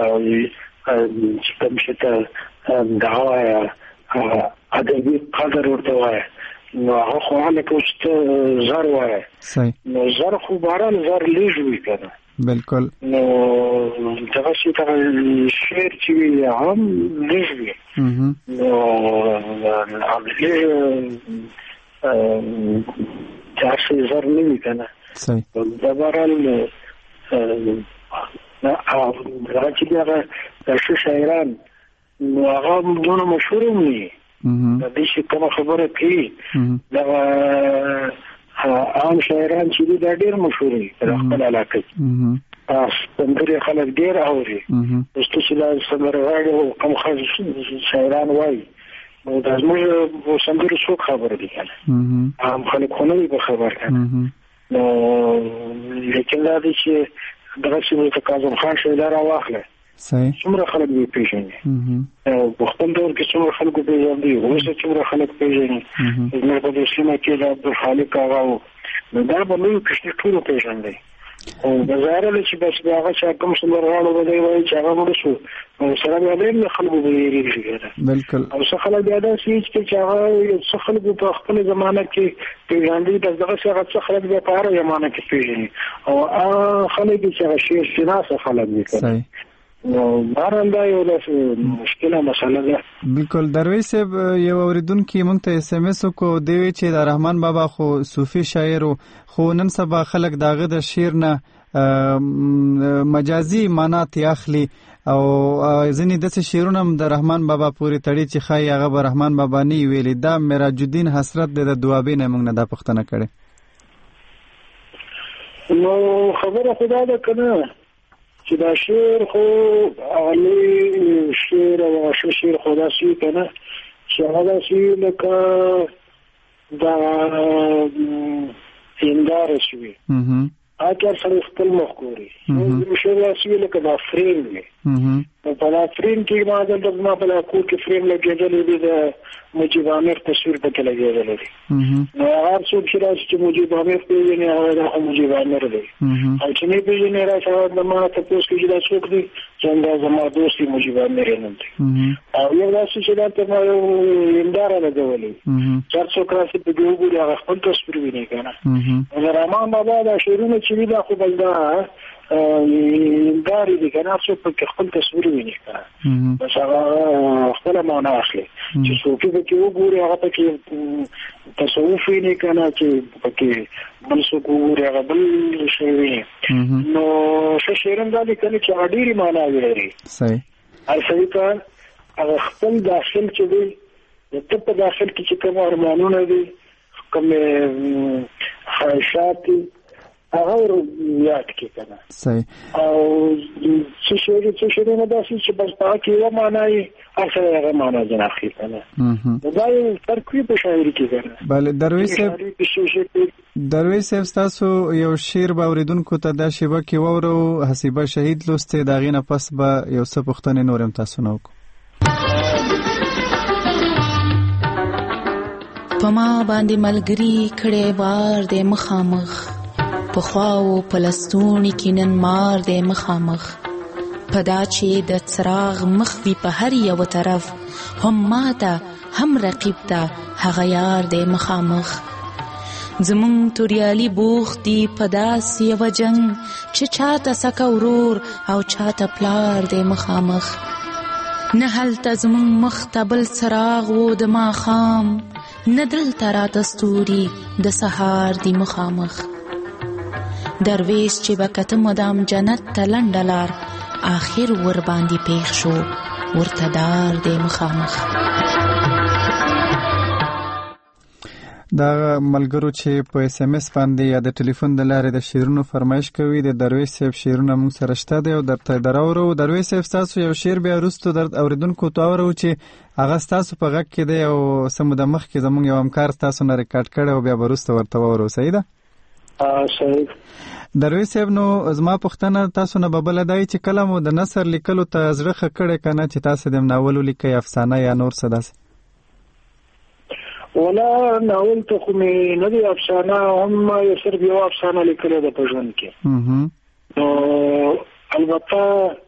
چې کوم څه ته دعوا ادبي قدر ورته وایي نو هغه خو هغه کوڅه زر وایي نو زر خو باران زر لږ وي کنه
بالکل
نو دا چې دا شعر چې هم لږ وي نو تاسو زر نه وي کنه
صحیح
دا باران چې دا شاعران نو هغه دونه مشهور دي د دې کوم خبره کوي دا عام شاعران چې دا ډېر مشهور دي په خپل علاقه کې ستندري خلک ډېر اوري چې دا سمرغاړي او کوم خاص شاعران وایي نو دا زموږ سندري څوک خبر دي کنه عام خلک خو نه خبر کنه نو لیکن دا چې دغه چې کاظم خان شاعر راواخله
صحیح
څومره خلک به پیژني په خپل دور کې څومره خلک پیژني اوس څومره خلک پیژني نو په دې سیمه کې د عبدالخالق هغه نو دا به نو کښته ټول پیژني او د ظاهر له چې بس هغه چې کوم څومره راړو به وایي چې هغه ورسو او سره به له خلکو به یې
بالکل
او څه خلک بیا دا چې هغه څه خلک په خپل زمانه کې پیژندي دغه څه خلک به په هغه زمانه کې پیژني او خلک چې شعر شناس خلک دي
صحیح
نو بارنده یو مشکله مسله ده
بالکل درویش صاحب یو اوریدونکو مونږ ته اس ام اس کو دی چې د رحمان بابا خو صوفي شاعر خو نن سبا خلک داغه د شعر نه مجازي معنی اخلي او ځینې د شعرونو د رحمان بابا پوری تړي چې خای هغه به رحمان بابا نه ویلي دا معراج الدین حسرت د دوابې نه موږ نه دا پښتنه کړي
نو خبره خدا ده کنه چې دا شعر خو علی شعر او شعر خدا شي کنه چې هغه شي لکه دا اندار شوی اگر سره خپل مخکوري نو شعر شي لکه دا فریم دی په دا فریم کې ما د ما په کور کې فریم لګېدل دي د مجيب عامر تصویر په کې لګېدل دي نو هغه څوک چې راځي چې مجيب عامر په یې نه هغه د مجيب عامر دی او چې نه په یې نه راځي د ما ته پوس کې دا څوک دی چې دا زما دوست مجيب عامر نه دی او یو داسې چې دا ته ما یو اندار نه دیولې چې څوک راځي په دې وګوري هغه خپل تصویر ویني کنه دا رحمان بابا دا شعرونه چې دا خو بل دا اندار دي کنه څوک په خپل تصویر ویني کنه بس هغه خپل معنا اخلي چې څوک چې وګوري هغه پکې تصوف ویني کنه چې پکې بل څوک وګوري هغه بل شی ویني نو ښه شعرونه دا لیکلي چې هغه ډېرې معناوې لري.
صحیح.
هر سړي ته هغه خپل داخل چې دی د ته په داخل کې چې کوم ارمانونه دي کوم خواهشات دي هغه یاد کړي که نه.
صحیح.
او څه شعرونه داسې چې بس په هغه کې یوه معنا وي هر سړی هغه معنا ځنې اخلي که نه. نو دا یو فرق وي په شاعري کې که نه.
بله درویش صاحب ستاسو یو شعر به اورېدونکو ته دا شیبه کې واورو حسیبه شهید لوستې د هغې نه پس به یو څه پوښتنې نور هم تاسو نه وکړو.
په ما باندې ملګري کړی وار دی مخامخ پخواو په لستوڼي کې نن مار دی مخامخ په دا چې د څراغ مخ وي په هر یوه طرف هم ماته هم رقیب ته هغه یار دی مخامخ زمونږ توریالي بوخت دي په داسې یوه جنګ چې چاته سکه ورور او چاته پلار دی مخامخ نه هلته زمونږ مخ ته بل څراغ و د ماښام نه دلته راته ستوري د سهار دی مخامخ درویش چې به کته مدام جنت ته لنډه لار آخر ور باندې پیښ شو ورته دار دی مخامخ.
دا ملګرو چې په اس ام اس باندې یا د ټلیفون د لارې د شعرونو فرمایش کوي د درویش صاحب شعرونه موږ سره شته دی او درته دراورو. درویش صاحب ستاسو یو شعر بیا وروستو در اورېدونکو ته اورو چې هغه ستاسو په غږ کې دی او څه موده مخکې زموږ یو همکار ستاسو نه ریکارډ کړی او بیا به وروسته ورته واورو. صحیح ده؟
صحیح.
درویش صاحب نو زما پوښتنه تاسو نه به بله دا وي چې کله مو د نثر لیکلو ته زړه ښه کړی که نه چې تاسو د ناول ولیکئ افسانه یا نور څه داسې؟
ولا ناول ته خو مې نه دی افسانه هم یو صرف یو افسانه لیکلې ده په ژوند کې. نو البته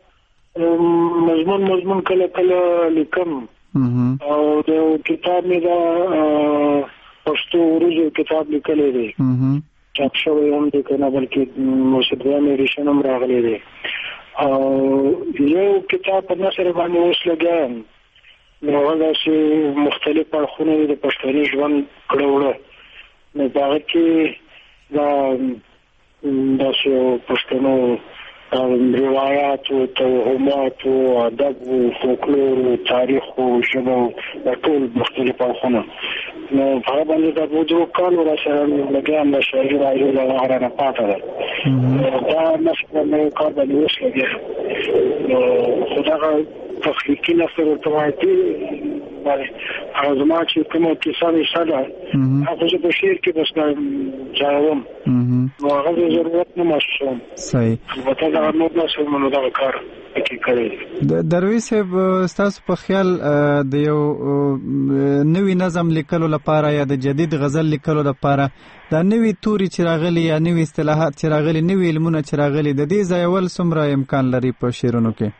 مضمون کله کله لیکم او د کتاب مې دا پښتو وروځو کتاب لیکلی دی چاپ شوی هم دی که نه بلکې موسیقیان ایډیشن هم راغلی دی او یو کتاب په نثر باندې اوس لګیا یم نو هغه داسې مختلف اړخونه د پښتني ژوند کړه وړه نو په هغه کې دا داسې پښتنو روایات و توهمات و ادب و فولکلور و تاریخ و ژبه و ټول مختلف اړخونه نو هغه باندې د 2 کالو را سره لګیا یم د شاعري راځي له هغه نه پاته ده دا نشته مې کار باندې اوس لګیا نو خو دغه تخلیقي نثر ورته وایي هغه زما چې کومه کیسه مې ساده هغه چې په شعر کې بس جاوم نو هغه ضرورت نه محسوسوم.
صحیح.
البته دغه نور نثر منو دغه کار کې کړی.
درویش صاحب ستاسو په خیال د یو نوی نظم لیکلو لپاره یا د جدید غزل لیکلو لپاره دا نوی توري چې راغلي یا نوی اصطلاحات چې راغلي نوی علمونه چې راغلي د دې ځایول څومره امکان لري په شعرونو کې؟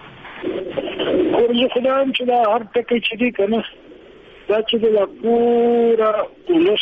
زه خدایم چې دا هر ټکی چې دی که نه دا چې د پوره ولس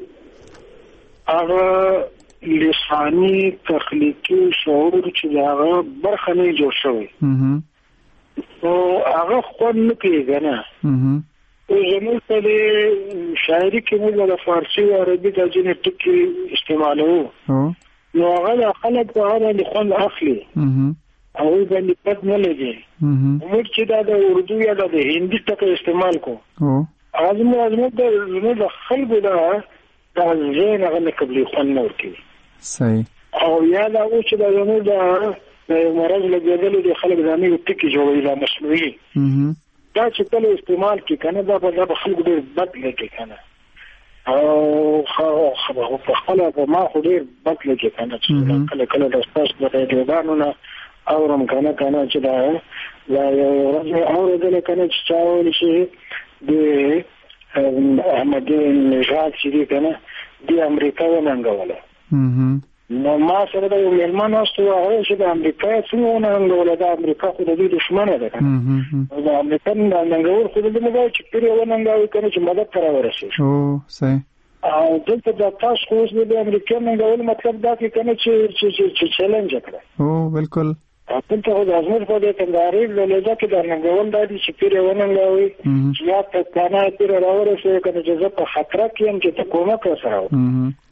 هغه لساني تخلیقي شعور چې د هغه برخه نه جوړ شوی نو هغه خوند نه کوي که نه زموږ په د شاعري کې موږ د فارسي او عربي دا ځینې ټکي استعمالوو نو هغه د خلک په هغه باندې خوند اخلي هغوی باندې پد نه لګي موږ چې دا د اردو یا د هندي ټکي استعمال کو هغه زموږ د خلکو دا ذهن هغه نه قبلي خوند نه ورکوي.
صحیح.
او یا دا و چې دا زموږ د مرض لګېدلو د خلک دا نوي ټکي جوړوي دا مصنوعي دا چې کله استعمال کړي که نه دا به خلکو ډېر بد لګي که نه او په خپله په ما خو ډېر بد لګي که نه چې کله د ستاسو د ریډیوګانو نه اورم که نه چې دا یو ورځ مې اورېدلی که نه چې چا ویلي چې د احمدي نژاد چې دی که نه د امریکا وننګوله نو ما سره د یو مېلمه ناست و هغه چې د امریکا څنګه وننګوله دا امریکا خو د دوی دښمنه ده که نه د امریکا ننګول خو د دې نه چې پرې وننګوي که نه چې مدد ته راورسېږي او دلته د تاسو خو اوس د امریکا ننګول مطلب دا کې که نه چې چیلنج کړه
بالکل
دلته خو د ازمیر په دې کندهاري لهجه کې د ننګول دا دي چې پرې وننګوي چې یا پښتانه پرې راورسېږي که نه چې زه په خطره کې یم چې ته کومک راسره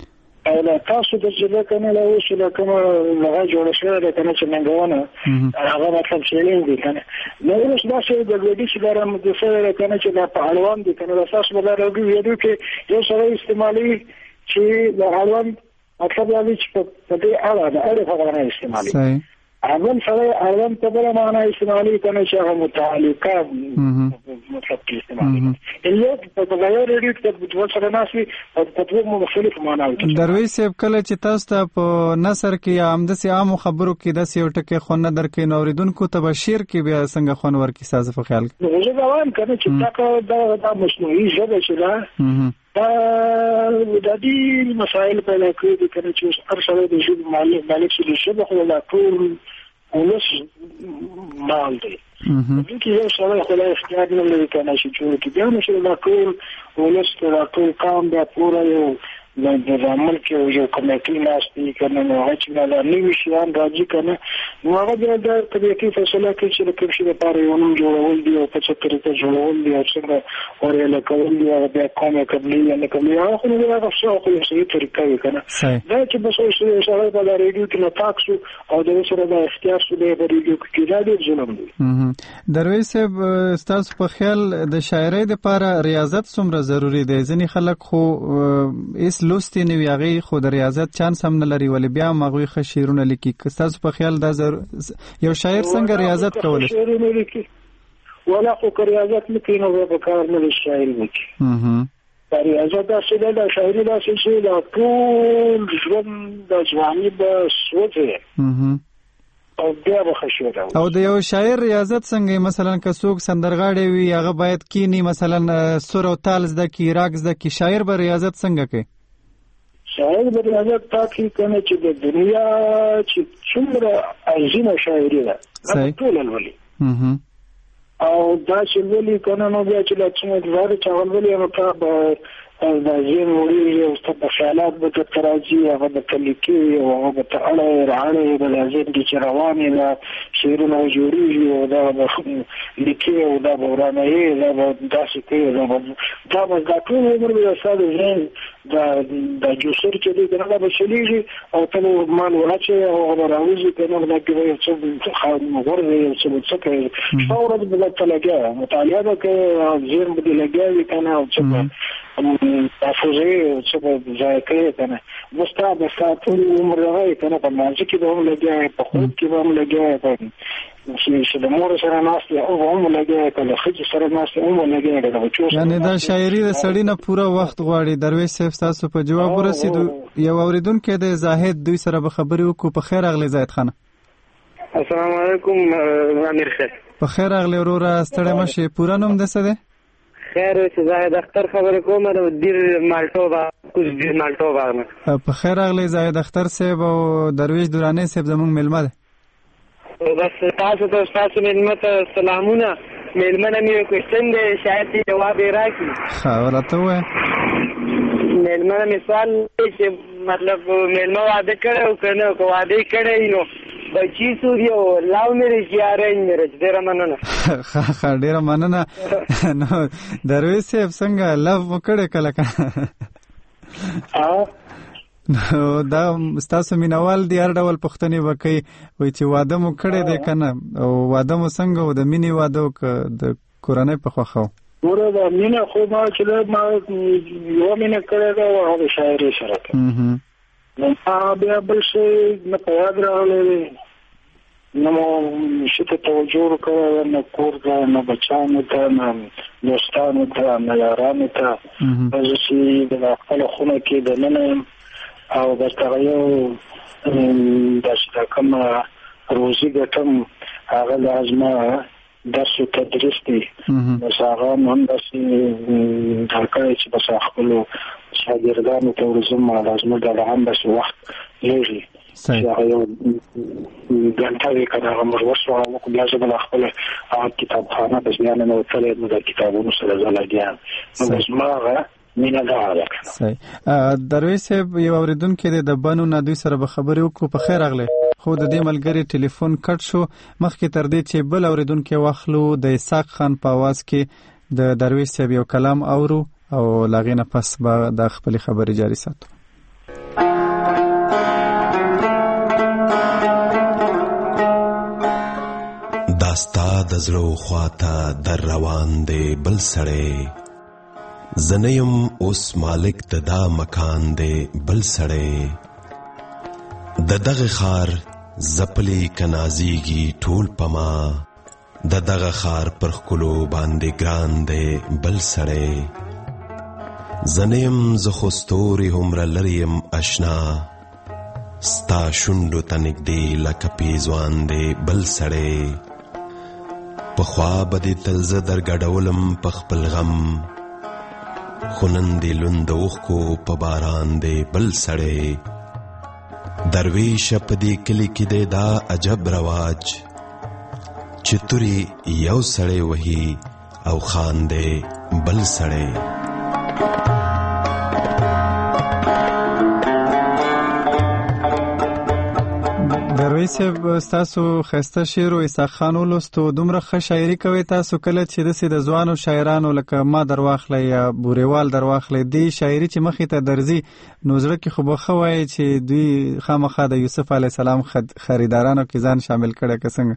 او لا تاسو د جبه کنه له اوس له کومه لغه جوړ شوی ده کنه چې منګونه هغه مطلب شیلین دي کنه نو اوس دا چې د ویډیو چې درم د سره کنه چې د پهلوان دي کنه تاسو به راغلی ویډیو کې یو سره استعمالي چې د پهلوان مطلب دا چې په دې اړه د اړه خبره استعمالي
صحیح
اول سره اول په بل معنا استعمالي کنه چې هغه متعلقه مطلب کې استعمالي یو په غیر ریډیو کې د سره ناسي په دوه مختلف معناوي
درویش صاحب کله چې تاسو ته په نثر کې یا همداسې عام خبرو کې د یو ټکی خونه درکې نو اوریدونکو ته به شعر کې بیا څنګه خون ورکې تاسو په خیال
کې زه دا وایم کنه چې دا مصنوعي ژبه چې دا دې مسائل پیدا کړي دي کنه چې هر څه د ژبې مالک چې ژبه خو لا ټول ولس مال دی دې کې یو څه خو لا اختیار نه لري کنه چې جوړ کړي بیا نشي لا ټول ولس ټول قام بیا پورا یو د عمل کې یو کمیټې ناشتي کنه نو چې لا نوي شیان راځي کنه نو هغه د طبيعي فیصله کوي چې کوم شي لپاره یو نوم جوړول دي او په څه طریقه جوړول دي او څنګه اورل کول دي او بیا کومه قبلي یا نه قبلي هغه خو نه هغه څه خو یې طریقه وي کنه دا چې بس اوس سره په ریډیو کې نه تاکسو او د سره د اختیار سو د ریډیو کې دا د ظلم دی
درویش صاحب تاسو په خیال د شاعرۍ لپاره ریاضت څومره ضروری دی ځینې خلک خو اس لوستي نه ویغي خو د ریاضت چانس هم نه لري ولې بیا مغوي خشیرونه لیکي که تاسو په خیال دا یو شاعر څنګه ریاضت کولای
شي ولا خو ریاضت نه کوي نو به کار نه شاعر وکړي ریاضت دا څه ده شاعري دا څه ده ټول ژوند د ځواني به سوځي او بیا به خشوره
او د یو شاعر ریاضت څنګه مثلا که څوک سندرغاړی وي هغه باید کینی مثلا سور او تال زده کی راګ زده کی شاعر به ریاضت څنګه کوي
شاعر به ریاضت تاکي کنه چې د دنیا چې څومره عظیمه شاعري ده ټول الولي او دا چې ولي کنه نو بیا چې لا څومره زړه چاول ولي نو په د ځین وړي او ست خیالات به تراجي هغه د کلیکي او هغه د اړه راړې د لازم دي چې روانې لا شعرونه جوړيږي او دا لیکي او دا ورانه یې دا داسې کوي دا د ټول عمر به ساده ځین د جوسر چې دی دا به شليږي او ته مان ورچه او راوځي کنه دا کې یو څه خاص مغرض یو څه کوي فورا د تلګه مطالعه کوي ځین به لګي کنه او څه تفوزه څه په ځای کې کنه مستعد ساتل عمر راغی کنه په مانځ کې به هم لګي په خوب کې به هم لګي چې د مور سره ناشته او هم لګي کنه خځې سره ناشته هم لګي
یعنی دا شاعري د سړی نه پوره وخت غواړي درویش صاحب تاسو په جواب ورسېدو یو اوریدونکو د زاهد دوی سره به خبرې وکړو په خیر اغلی زاهد خان
السلام علیکم امیر خیر
په خیر اغلی وروره ستړی مشه پوره نوم د څه دی
خیر چې زاهد اختر خبرې کوم نو دیر مالټوبا کوز دیر مالټوبا
په خیر اغلی زاهد اختر صاحب او درویش دورانی صاحب زموږ ملمه ده
بس تاسو ملمه ته سلامونه ملمنه مې کوشتن دی شاید جواب راکړي
خبرته وای
ملمنه مثال چې مطلب ملمه واده کړو کنه کو واده کړی نو بچی سوریو لاو مې ریارې مې ډېر مننه
ډېر مننه نو درویش صاحب څنګه لو وکړه کله نو دا تاسو مینوال دی هر ډول پښتني وکي وای چې واده مو کړی دی کنه او واده مو څنګه و د مینې واده د کورنۍ په خوخه
ورته د مینه خو ما چې ما یو مینه کړی دا او د شاعري سره نو بیا بل څه نه پیدا راغلی نو شته توجه وکړه نه کور ته نه بچانو ته نه دوستانو ته نه یارانو ته چې د خپل خونه کې د نن او بس یو د کوم روزي ګټم هغه لازمه درس او تدریس دی بس هغه هم داسې درکړی چې بس خپل شاګردانو ته ورزم لازمه د هم بس وخت لري چې یو ګنټه کنه موږ ورسره موږ بیا ځل خپل کتابخانه بس نه نو تلې نو د کتابونو سره زلاګیان نو بس ماغه مینا دا
صحیح درویش صاحب یو اوریدونکو د بنو نه دوی سره به خبرې وکړو په خیر اغله خو د دې ملګری ټلیفون کټ شو مخکې تر دې چې بل اوریدونکو واخلو د اسحاق خان په आवाज کې د درویش صاحب یو کلام اورو او لاغینه پس به د خپل خبرې جاری ساتو
د زړه خواته در روان دی بل سړی، زنیم اوس مالک د دا مکان دی بل سړی، د دغه خار زپلی کنازیږي ټول پما، د دغه خار پر خلو باندې ګران دی بل سړی، زنیم زخستوري همره لریم آشنا، ستا شونډو ته نږدې لکه پیزوان دی بل سړی، پخوا به دې تل زه درګډولم په خپل غم، خو نن دې لوند د اوښکو په باران دی بل سړی، درویشه په دې کلي کې دی دا عجب رواج، چې تورې یو سړی وهي او خان دی بل سړی.
درویش صاحب تاسو خسته شعر او اسحاق خان ولستو، دومره ښه شاعري کوي تاسو، کله چې د ځوانو شاعرانو لکه ما درواخلی یا بوریوال درواخلی دی شاعري چې مخې ته درځي نو زړه کې خو به ښه وایي چې دوی خامخا د یوسف علیه السلام خریدارانو کې ځان شامل کړی که څنګه؟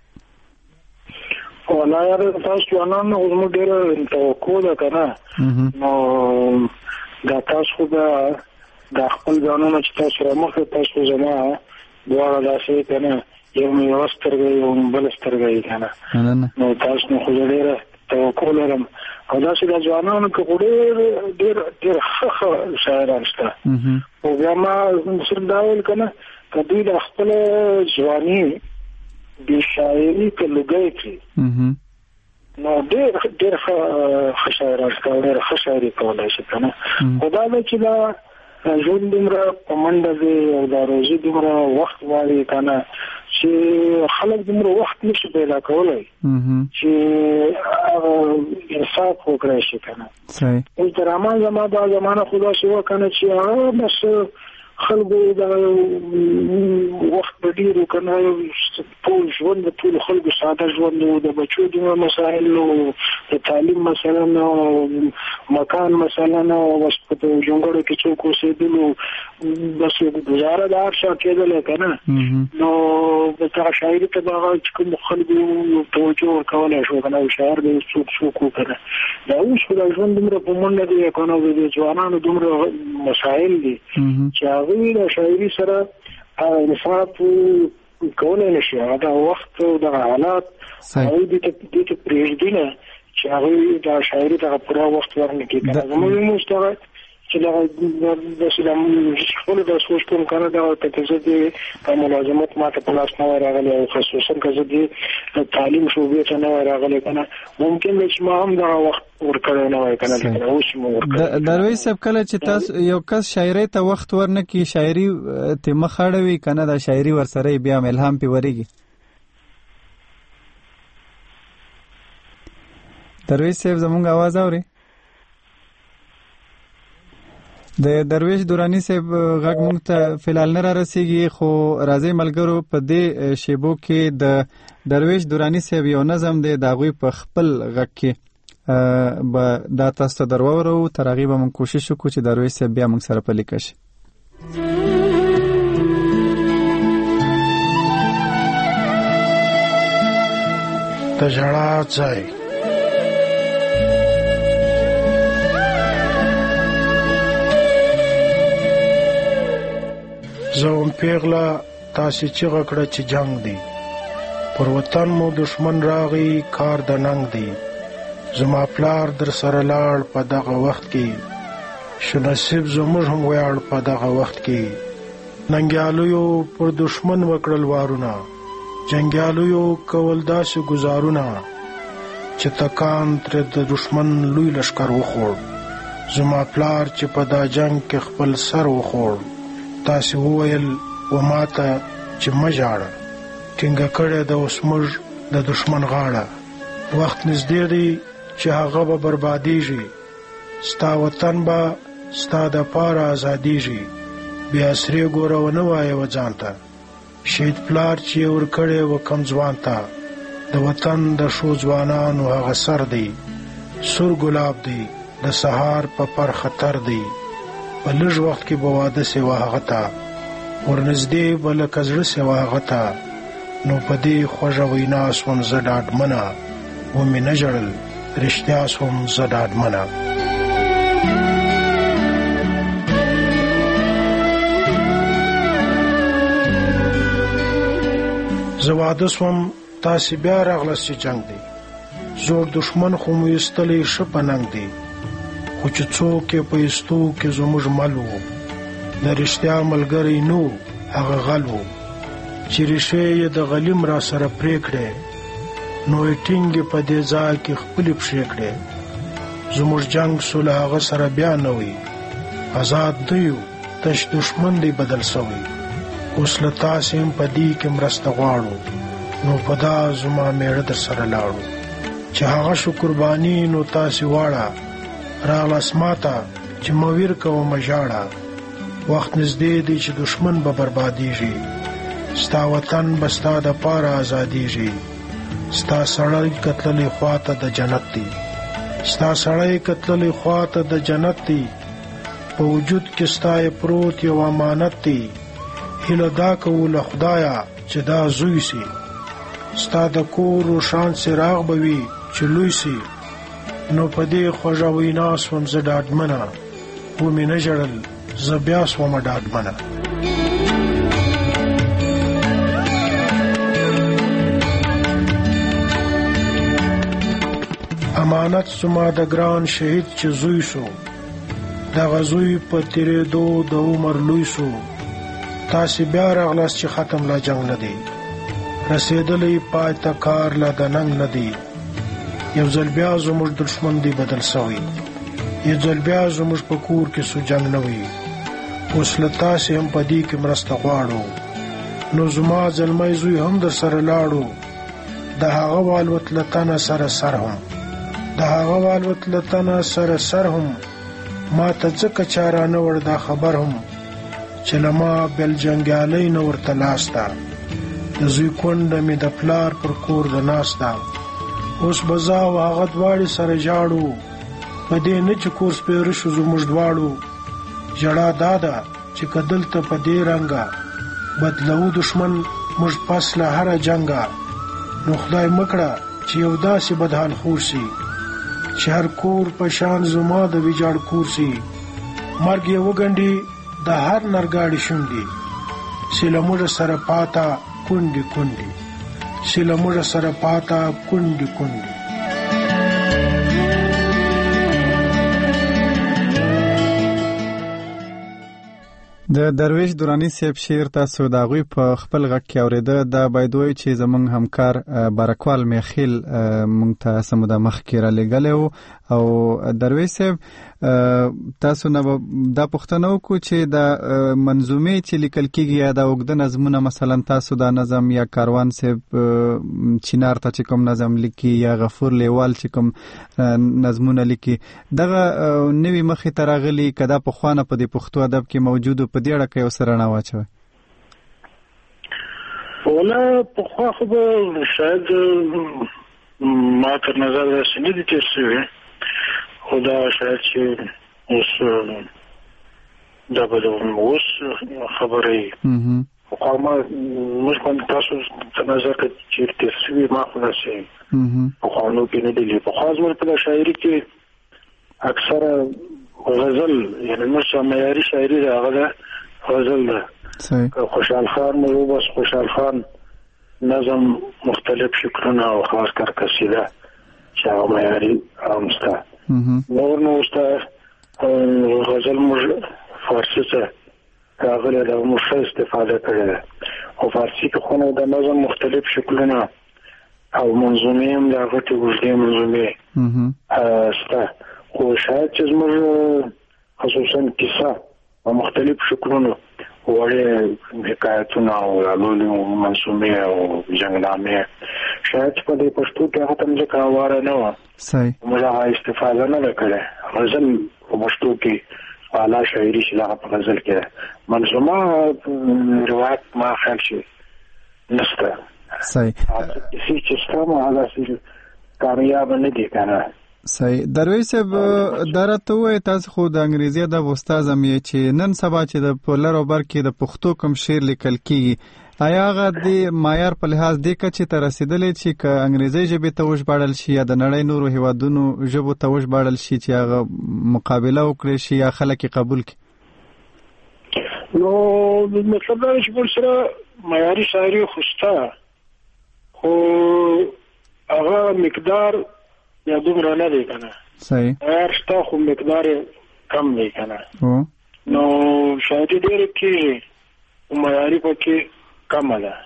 والله یار تاسو ځوانانو زموږ ډېره توقع ده که نه، نو دا تاسو خو به دا خپل ځانونه چې تاسو رامخې تاسو زما دواړه داسې که نه، یو مې یوه سترګه یو مې بله سترګه یې که نه، نو تاسو نو خو زه ډېره توقع لرم او داسې د ځوانانو کې خو ډېر ښه شاعران شته، خو بیا ما صرف دا ویل که نه که دوی د خپله ځواني د شاعري که لوګی کړي نو ډېر ښه شاعران شته او ډېر ښه شاعري کولی شي که نه، خو دا ده چې دا ژوند دومره په منډه دی او دا روزي دومره وخت غواړي که نه چې خلک دومره وخت نشي پیدا کولی چې انصاف وکړی شي که نه. اوس د رحمان زما دا زمانه خو داسې وه که نه چې هغه بس خلکو دا وخت به ډېر و که نه، ټول ژوند د ټولو خلکو ساده ژوند و، د بچو دومره مسایل و، د تعلیم مسله نه و، مکان مسله نه و، بس په جونګړو کې څوک اوسېدلو بس ګزاره د هر چا کېدلی که نه، نو دغه شاعري ته به هغه چې کوم خلکو توجه ورکولی شو که نه، شاعر به څوک و که نه. دا اوس خو دا ژوند دومره په منډه دی که نه، د ځوانانو دومره مسایل دي چې هغوی د شاعري سره انصاف کولی نه شي، هغه د وخت او دغه حالات هغوی دې ته پرېږدي نه چې هغوی د شاعري دغه پوره وخت ورنه کړي که نه. زموږ اوس دغه چې دغه داسې د خپلو د سوچ کوم که نه دغه که زه د ملازمت ما ته په لاس نه وای راغلی او خصوصا که زه د تعلیم شعبې ته نه وای راغلی که نه، ممکن دی چې ما هم دغه وخت ورکړی نه وای که نه، لیکن اوس مو ورکړی.
درویش صاحب کله چې تاسو یو کس شاعرۍ ته وخت ورنه کړي شاعري ته مخ اړوي که نه، دا شاعري ورسره بیا الهام پې ورېږي. درویش صاحب زموږ آواز اوري؟ د درویش دورانی صاحب غږ موږ ته فلحال نه را رسیږي، خو راځئ ملګرو په دې شیبو کې د درویش دورانی صاحب یو نظم دی د هغوی په خپل غږ کې به دا تاسو ته در واورو، تر هغې به موږ کوشش وکړو چې درویش صاحب بیا موږ سره په لیکه شي.
د ژړا ځای زوم پیغله تاسې چیغه کړه چې جنگ دی، پر وطن مو دشمن راغی کار د ننګ دی، زما پلار در سره لاړ په دغه وخت کې، شو نصیب زموږ هم ویاړ په دغه وخت کې، ننګیالیو پر دشمن وکړل وارونه، جنګیالیو کول داسې گزارونه، چې تکان تر د دشمن لوی لشکر وخوړ، زما پلار چې په دا جنگ کې خپل سر وخوړ، تاسې وویل و ماته چې مه ژاړه، ټینګه کړې ده اوس موږ د دشمن غاړه، وخت نږدې دی چې هغه به بربادیږي، ستا وطن به ستا د پاره ازادیږي، بیا سرې ګوره ونه وایه و ځان ته، شهید پلار چې یې ورکړی و کم ځوان ته، د وطن د ښو ځوانانو هغه سر دی، سور ګلاب دی د سهار په پر خطر دی، په لږ وخت کې به واده سوه هغه ته، ورنږدې به لکه زړه سوه هغه ته، نو په دې خوږه وینا سوم زه ډاډمنه ومې نه ژړل رښتیا سوم زه ډاډمنه. زه واده سوم تاسې بیا راغلست چې جنګ دی زور دشمن خو مو ایستلی ښه په ننګ دی خو چې څوک یې په ایستو کې زموږ مل و د رښتیا ملګری نو هغه غل و چې ریښې یې د غلیم را سره پرې کړې نو یې ټینګې په دې ځای کې خپلې پښې کړې زموږ جنګ سو له هغه سره بیا نه وي آزاد دی تش دشمن دی بدل سوی اوس له تاسې هم په دې کې مرسته غواړو نو په دا زما میړه در سره لاړو چې هغه شو قرباني نو تاسې واړه راغلاس ماته چې مویر کوم ژاړه وخت نږدې دی چې دشمن به بربادیږي ستا وطن به ستا د پاره ازادیږي ستا سړی کتللی خواته د جنت دی ستا سړی کتللی خواته د جنت دی په وجود کې ستا یې پروت یو امانت دی هیله دا کوو له خدایه چې دا زوی سي ستا د کور روښان څراغ به وي چې لوی سي نو په دې خوږه وینا سوم زه ډاډمنه ومې نه ژړل زه بیا سومه ډاډمنه. امانت زما د ګران شهید چې زوی سو دغه زوی په تېرېدو د عمر لوی سو تاسې بیا راغلاست چې ختم لا جنګ نه دی رسېدلی پای ته کار لا د ننګ نه دی یو ځل بیا زموږ دشمن دی بدل سوی یو ځل بیا زموږ په کور کې سو جنګ نه وي اوس له تاسې هم په دې کې مرسته غواړو نو زما زلمی زوی هم در سره لاړو د هغه والوت له تنه سره سر هم د هغه والوت له تنه سره سر هم ما ته ځکه چاره نه ور دا خبر هم چې له ما بل جنګیالی نه ورته لاسته د زوی کونډه مې د پلار پر کور د ناسته اوس به زه او هغه دواړې سره ژاړو په دې نه چې کور سپېره شو زموږ دواړو ژړا دا ده چې که دلته په دې رنګه بدلو دشمن موږ پس له هره جنګه نو خدای مکړه چې یو داسې بدحال خور سي چې هر کور په شان زما د ویجاړ کور سي مرګ یې وګنډي د هر نرګاړي شونډي چې له موږ سره پاته کونډي کونډي چې له موږ سره پاته کونډي کونډي.
د درویش درانی صاحب شعر تاسو د هغوی په خپل غږ کې اورېده دا باید ووایو چې زموږ همکار بارکوال میخیل موږ ته څه موده مخکې رالیږلی و او درویش صاحب تاسو نه دا پوښتنه وکړو چې د منظومې چې لیکل کېږي یا د اوږده نظمونه مثلا تاسو دا نظم یا کاروان صاحب چینار ته چې کوم نظم لیکي یا غفور لیوال چې کوم نظمونه لیکي دغه نوي مخې ته راغلي که دا پخوانه په دې پښتو ادب کې موجود په دې اړه کې یو څه رڼا واچوئ.
ولا پخوا خو به شاید ما تر نظر داسې نه دي تېر شوي خو دا شاید چې اوس دا به اوس خبره وي پخوا موږ باندې تاسو تر نظر که چېرې تېر شوي ما خو داسې پخوانو کې نه دي پخوا زموږ په شاعري کې اکثره غزل یعنی موږ معیاري شاعري ده هغه ده غزل ده خوشحال خان مو بس خوشحال خان نظم مختلف شکلونه او خاص کر قصیده چې هغه معیاري همسته نور نو ستا غزل موږ فارسي څه راغلی ده موږ ښه استفاده کړې ده او فارسي کې خو نو د نظم مختلف شکلونه او منظومې هم د غټې اوږدې منظومې سته خو شاید چې زموږ خصوصا کیسه او مختلف شکلونو وړې حکایتونه او لولې منظومې او جنګنامې شاید په دې پښتو کې هغه ته ځکه هواره نه وه موږ هغه استفاده نه ده کړې غزل په پښتو کې اعلی شاعري چې دغه په غزل کې منظومه روایت ما خیال چې نشته کیسې چې شته نو هغسې کامیابه نه دي که نه
صحیح. درویش صاحب درته وای تاسو خو د انګریزي ادب استاد هم یې چې نن سبا چې د پولر او بر کې د پښتو کوم شعر لیکل کیږي آیا هغه د معیار په لحاظ د کچې ته رسیدلی چې که انګریزي ژبې ته وژباړل شي یا د نړۍ نورو هیوادونو ژبو ته وژباړل شي چې هغه مقابله وکړي شي یا خلک یې قبول کړي؟
نو مطلب دا چې پر سره معیاري شاعري خو شته خو هغه مقدار یا دومره نه دی که نه.
صحیح.
معیار شته خو مقدار کم دی که نه. نو شاعري ډېرې کېږي خو معیاري پکې کمه ده.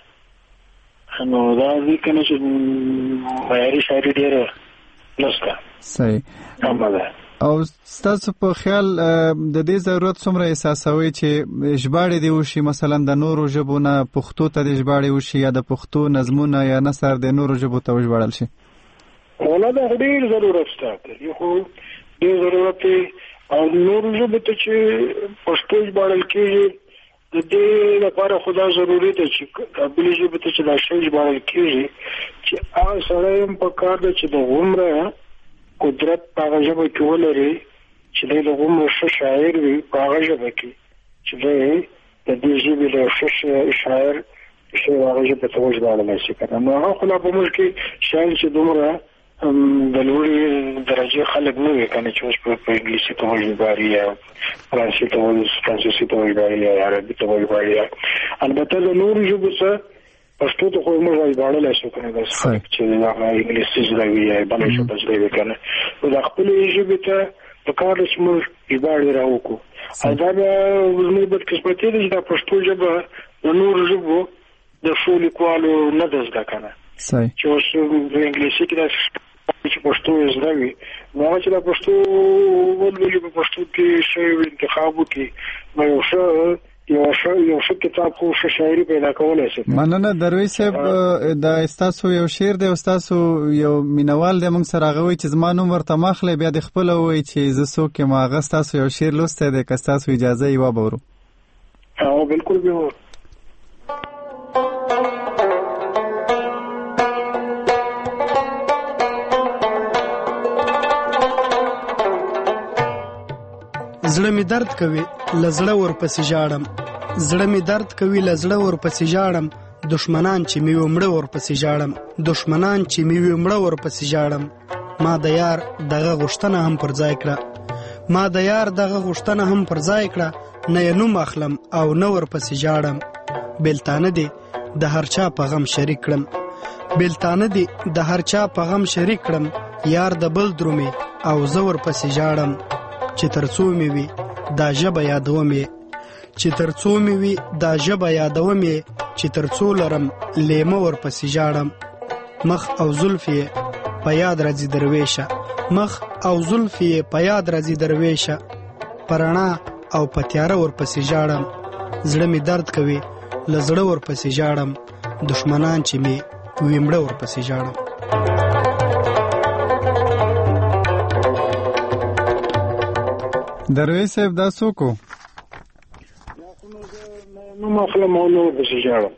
نو دا دی که نه چې معیاري شاعري ډېره نشته.
صحیح.
کمه ده.
او ستاسو په خیال د دې ضرورت څومره احساسوي چې ژباړې دې وشي مثلا د نورو ژبو نه پښتو ته دې ژباړې وشي یا د پښتو نظمونه یا نثر د نورو ژبو ته وژباړل شي؟
ولا دا ډېر ضرورت شته دی خو ډېر ضرورت دی او نورو ژبو ته چې پښتو ژباړل کېږي د دې لپاره خو دا ضروري ده چې بلې ژبې ته چې دا شی ژباړل کېږي چې هغه سړی هم پکار ده چې د غومره قدرت په هغه ژبه کې ولري چې دی د غومره ښه شاعر وي په هغه ژبه کې چې دی د دې ژبې له ښه شاعر شی هغه ژبه ته وژباړلی شي که نه. نو هغه خو لا په موږ کې شاعر چې دومره د لوړې درجې خلک نه وي که نه چې اوس په انګلیسي ته وژباړي یا فرانسوي ته وژباړي یا عربي ته وژباړي. البته د نورو ژبو څخه پښتو ته خو موږ ژباړلی شو که نه داسې خلک چې هغه انګلیسي زده وي یا بله ژبه زده وي که نه نو د خپلې ژبې ته پکار ده چې موږ ژباړې راوکړو. او دا بیا زموږ بدقسمتي ده چې دا پښتو ژبه د نورو ژبو د ښو لیکوالو نه ده زده که نه چې اوس په انګلیسي کې داسې چې پښتو یې زده وي نو هغه چې دا پښتو ولولي په پښتو کې ښه انتخاب وکړي نو یو ښه کتاب خو ښه شاعري پیدا کولی شي.
مننه درویش صاحب. دا ستاسو یو شعر دی او ستاسو یو مینوال دی موږ سره هغه وایي چې زما نوم ورته مه اخلئ بیا د خپله ووایي چې زه څوک یم. هغه ستاسو یو شعر لوستی دی که ستاسو اجازه یې وبورو.
بالکل بیا
زړه می درد کوي لزړه ورپسې ژاړم زړه می درد کوي لزړه ورپسې ژاړم دشمنان چې می ومړه ورپسې ژاړم دشمنان چې می ومړه ورپسې ژاړم ما د یار دغه غشتنه هم پر ځای کړه ما د یار دغه غشتنه هم پر ځای کړه نه یې نوم اخلم او نه ورپسې ژاړم بیلتانه دي د هر چا په غم شریک کړم بیلتانه دي د هر چا په غم شریک کړم یار د بل درومي او زه ورپسې ژاړم چې ترڅو مې وي دا ژبه یادومې چې ترڅو مې وي دا ژبه یادومې چې ترڅو لرم لیمه ورپسې ژاړم مخ او زلفې په یاد راځي درویشه مخ او زلفې په یاد راځي درویشه پرانا او په تیاره ورپسې ژاړم زړه مې درد کوي له زړه ورپسې ژاړم دشمنان چې مې ویمړه ورپسې ژاړم.
درویش صاحب دا څوک و؟
نوم اخلم او نه ورپسې ژاړم.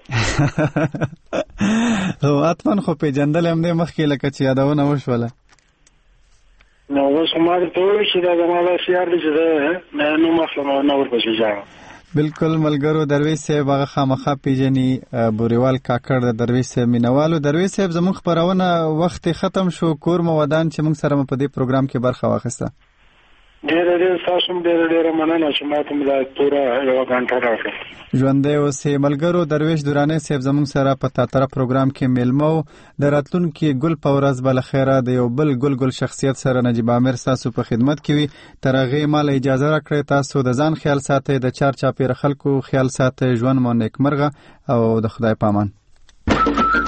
حتما خو پیژندلی هم دی مخکې لکه چې یادونه وشوله.
نو اوس ما درته وویل چې دا زما داسې یار دی چې زه نوم اخلم او نه ورپسې ژاړم.
بالکل ملګرو درویش صاحب هغه خامخا پیژني بوریوال کاکړ د درویش صاحب مینوالو. درویش صاحب زموږ خپرونه وخت ختم شو کور مو ودان چې موږ سره په دې پروګرام کې برخه واخیسته.
ډېر تاسو هم ډېر مننه چې ما ته دا پوره یوه غنټه راکړه.
ژوندی اوسئ ملګرو. درویش درانی صاحب زموږ سره په تاتره پروګرام کې میلمه و. د راتلونکي ګل په ورځ به له خیره د یو بل ګل شخصیت سره نجیب عامر ستاسو په خدمت کې وي. تر هغې ما له اجازه راکړئ تاسو د ځان خیال ساتئ د چار چاپېره خلکو خیال ساتئ ژوند مو نیکمرغه او د خدای په امان.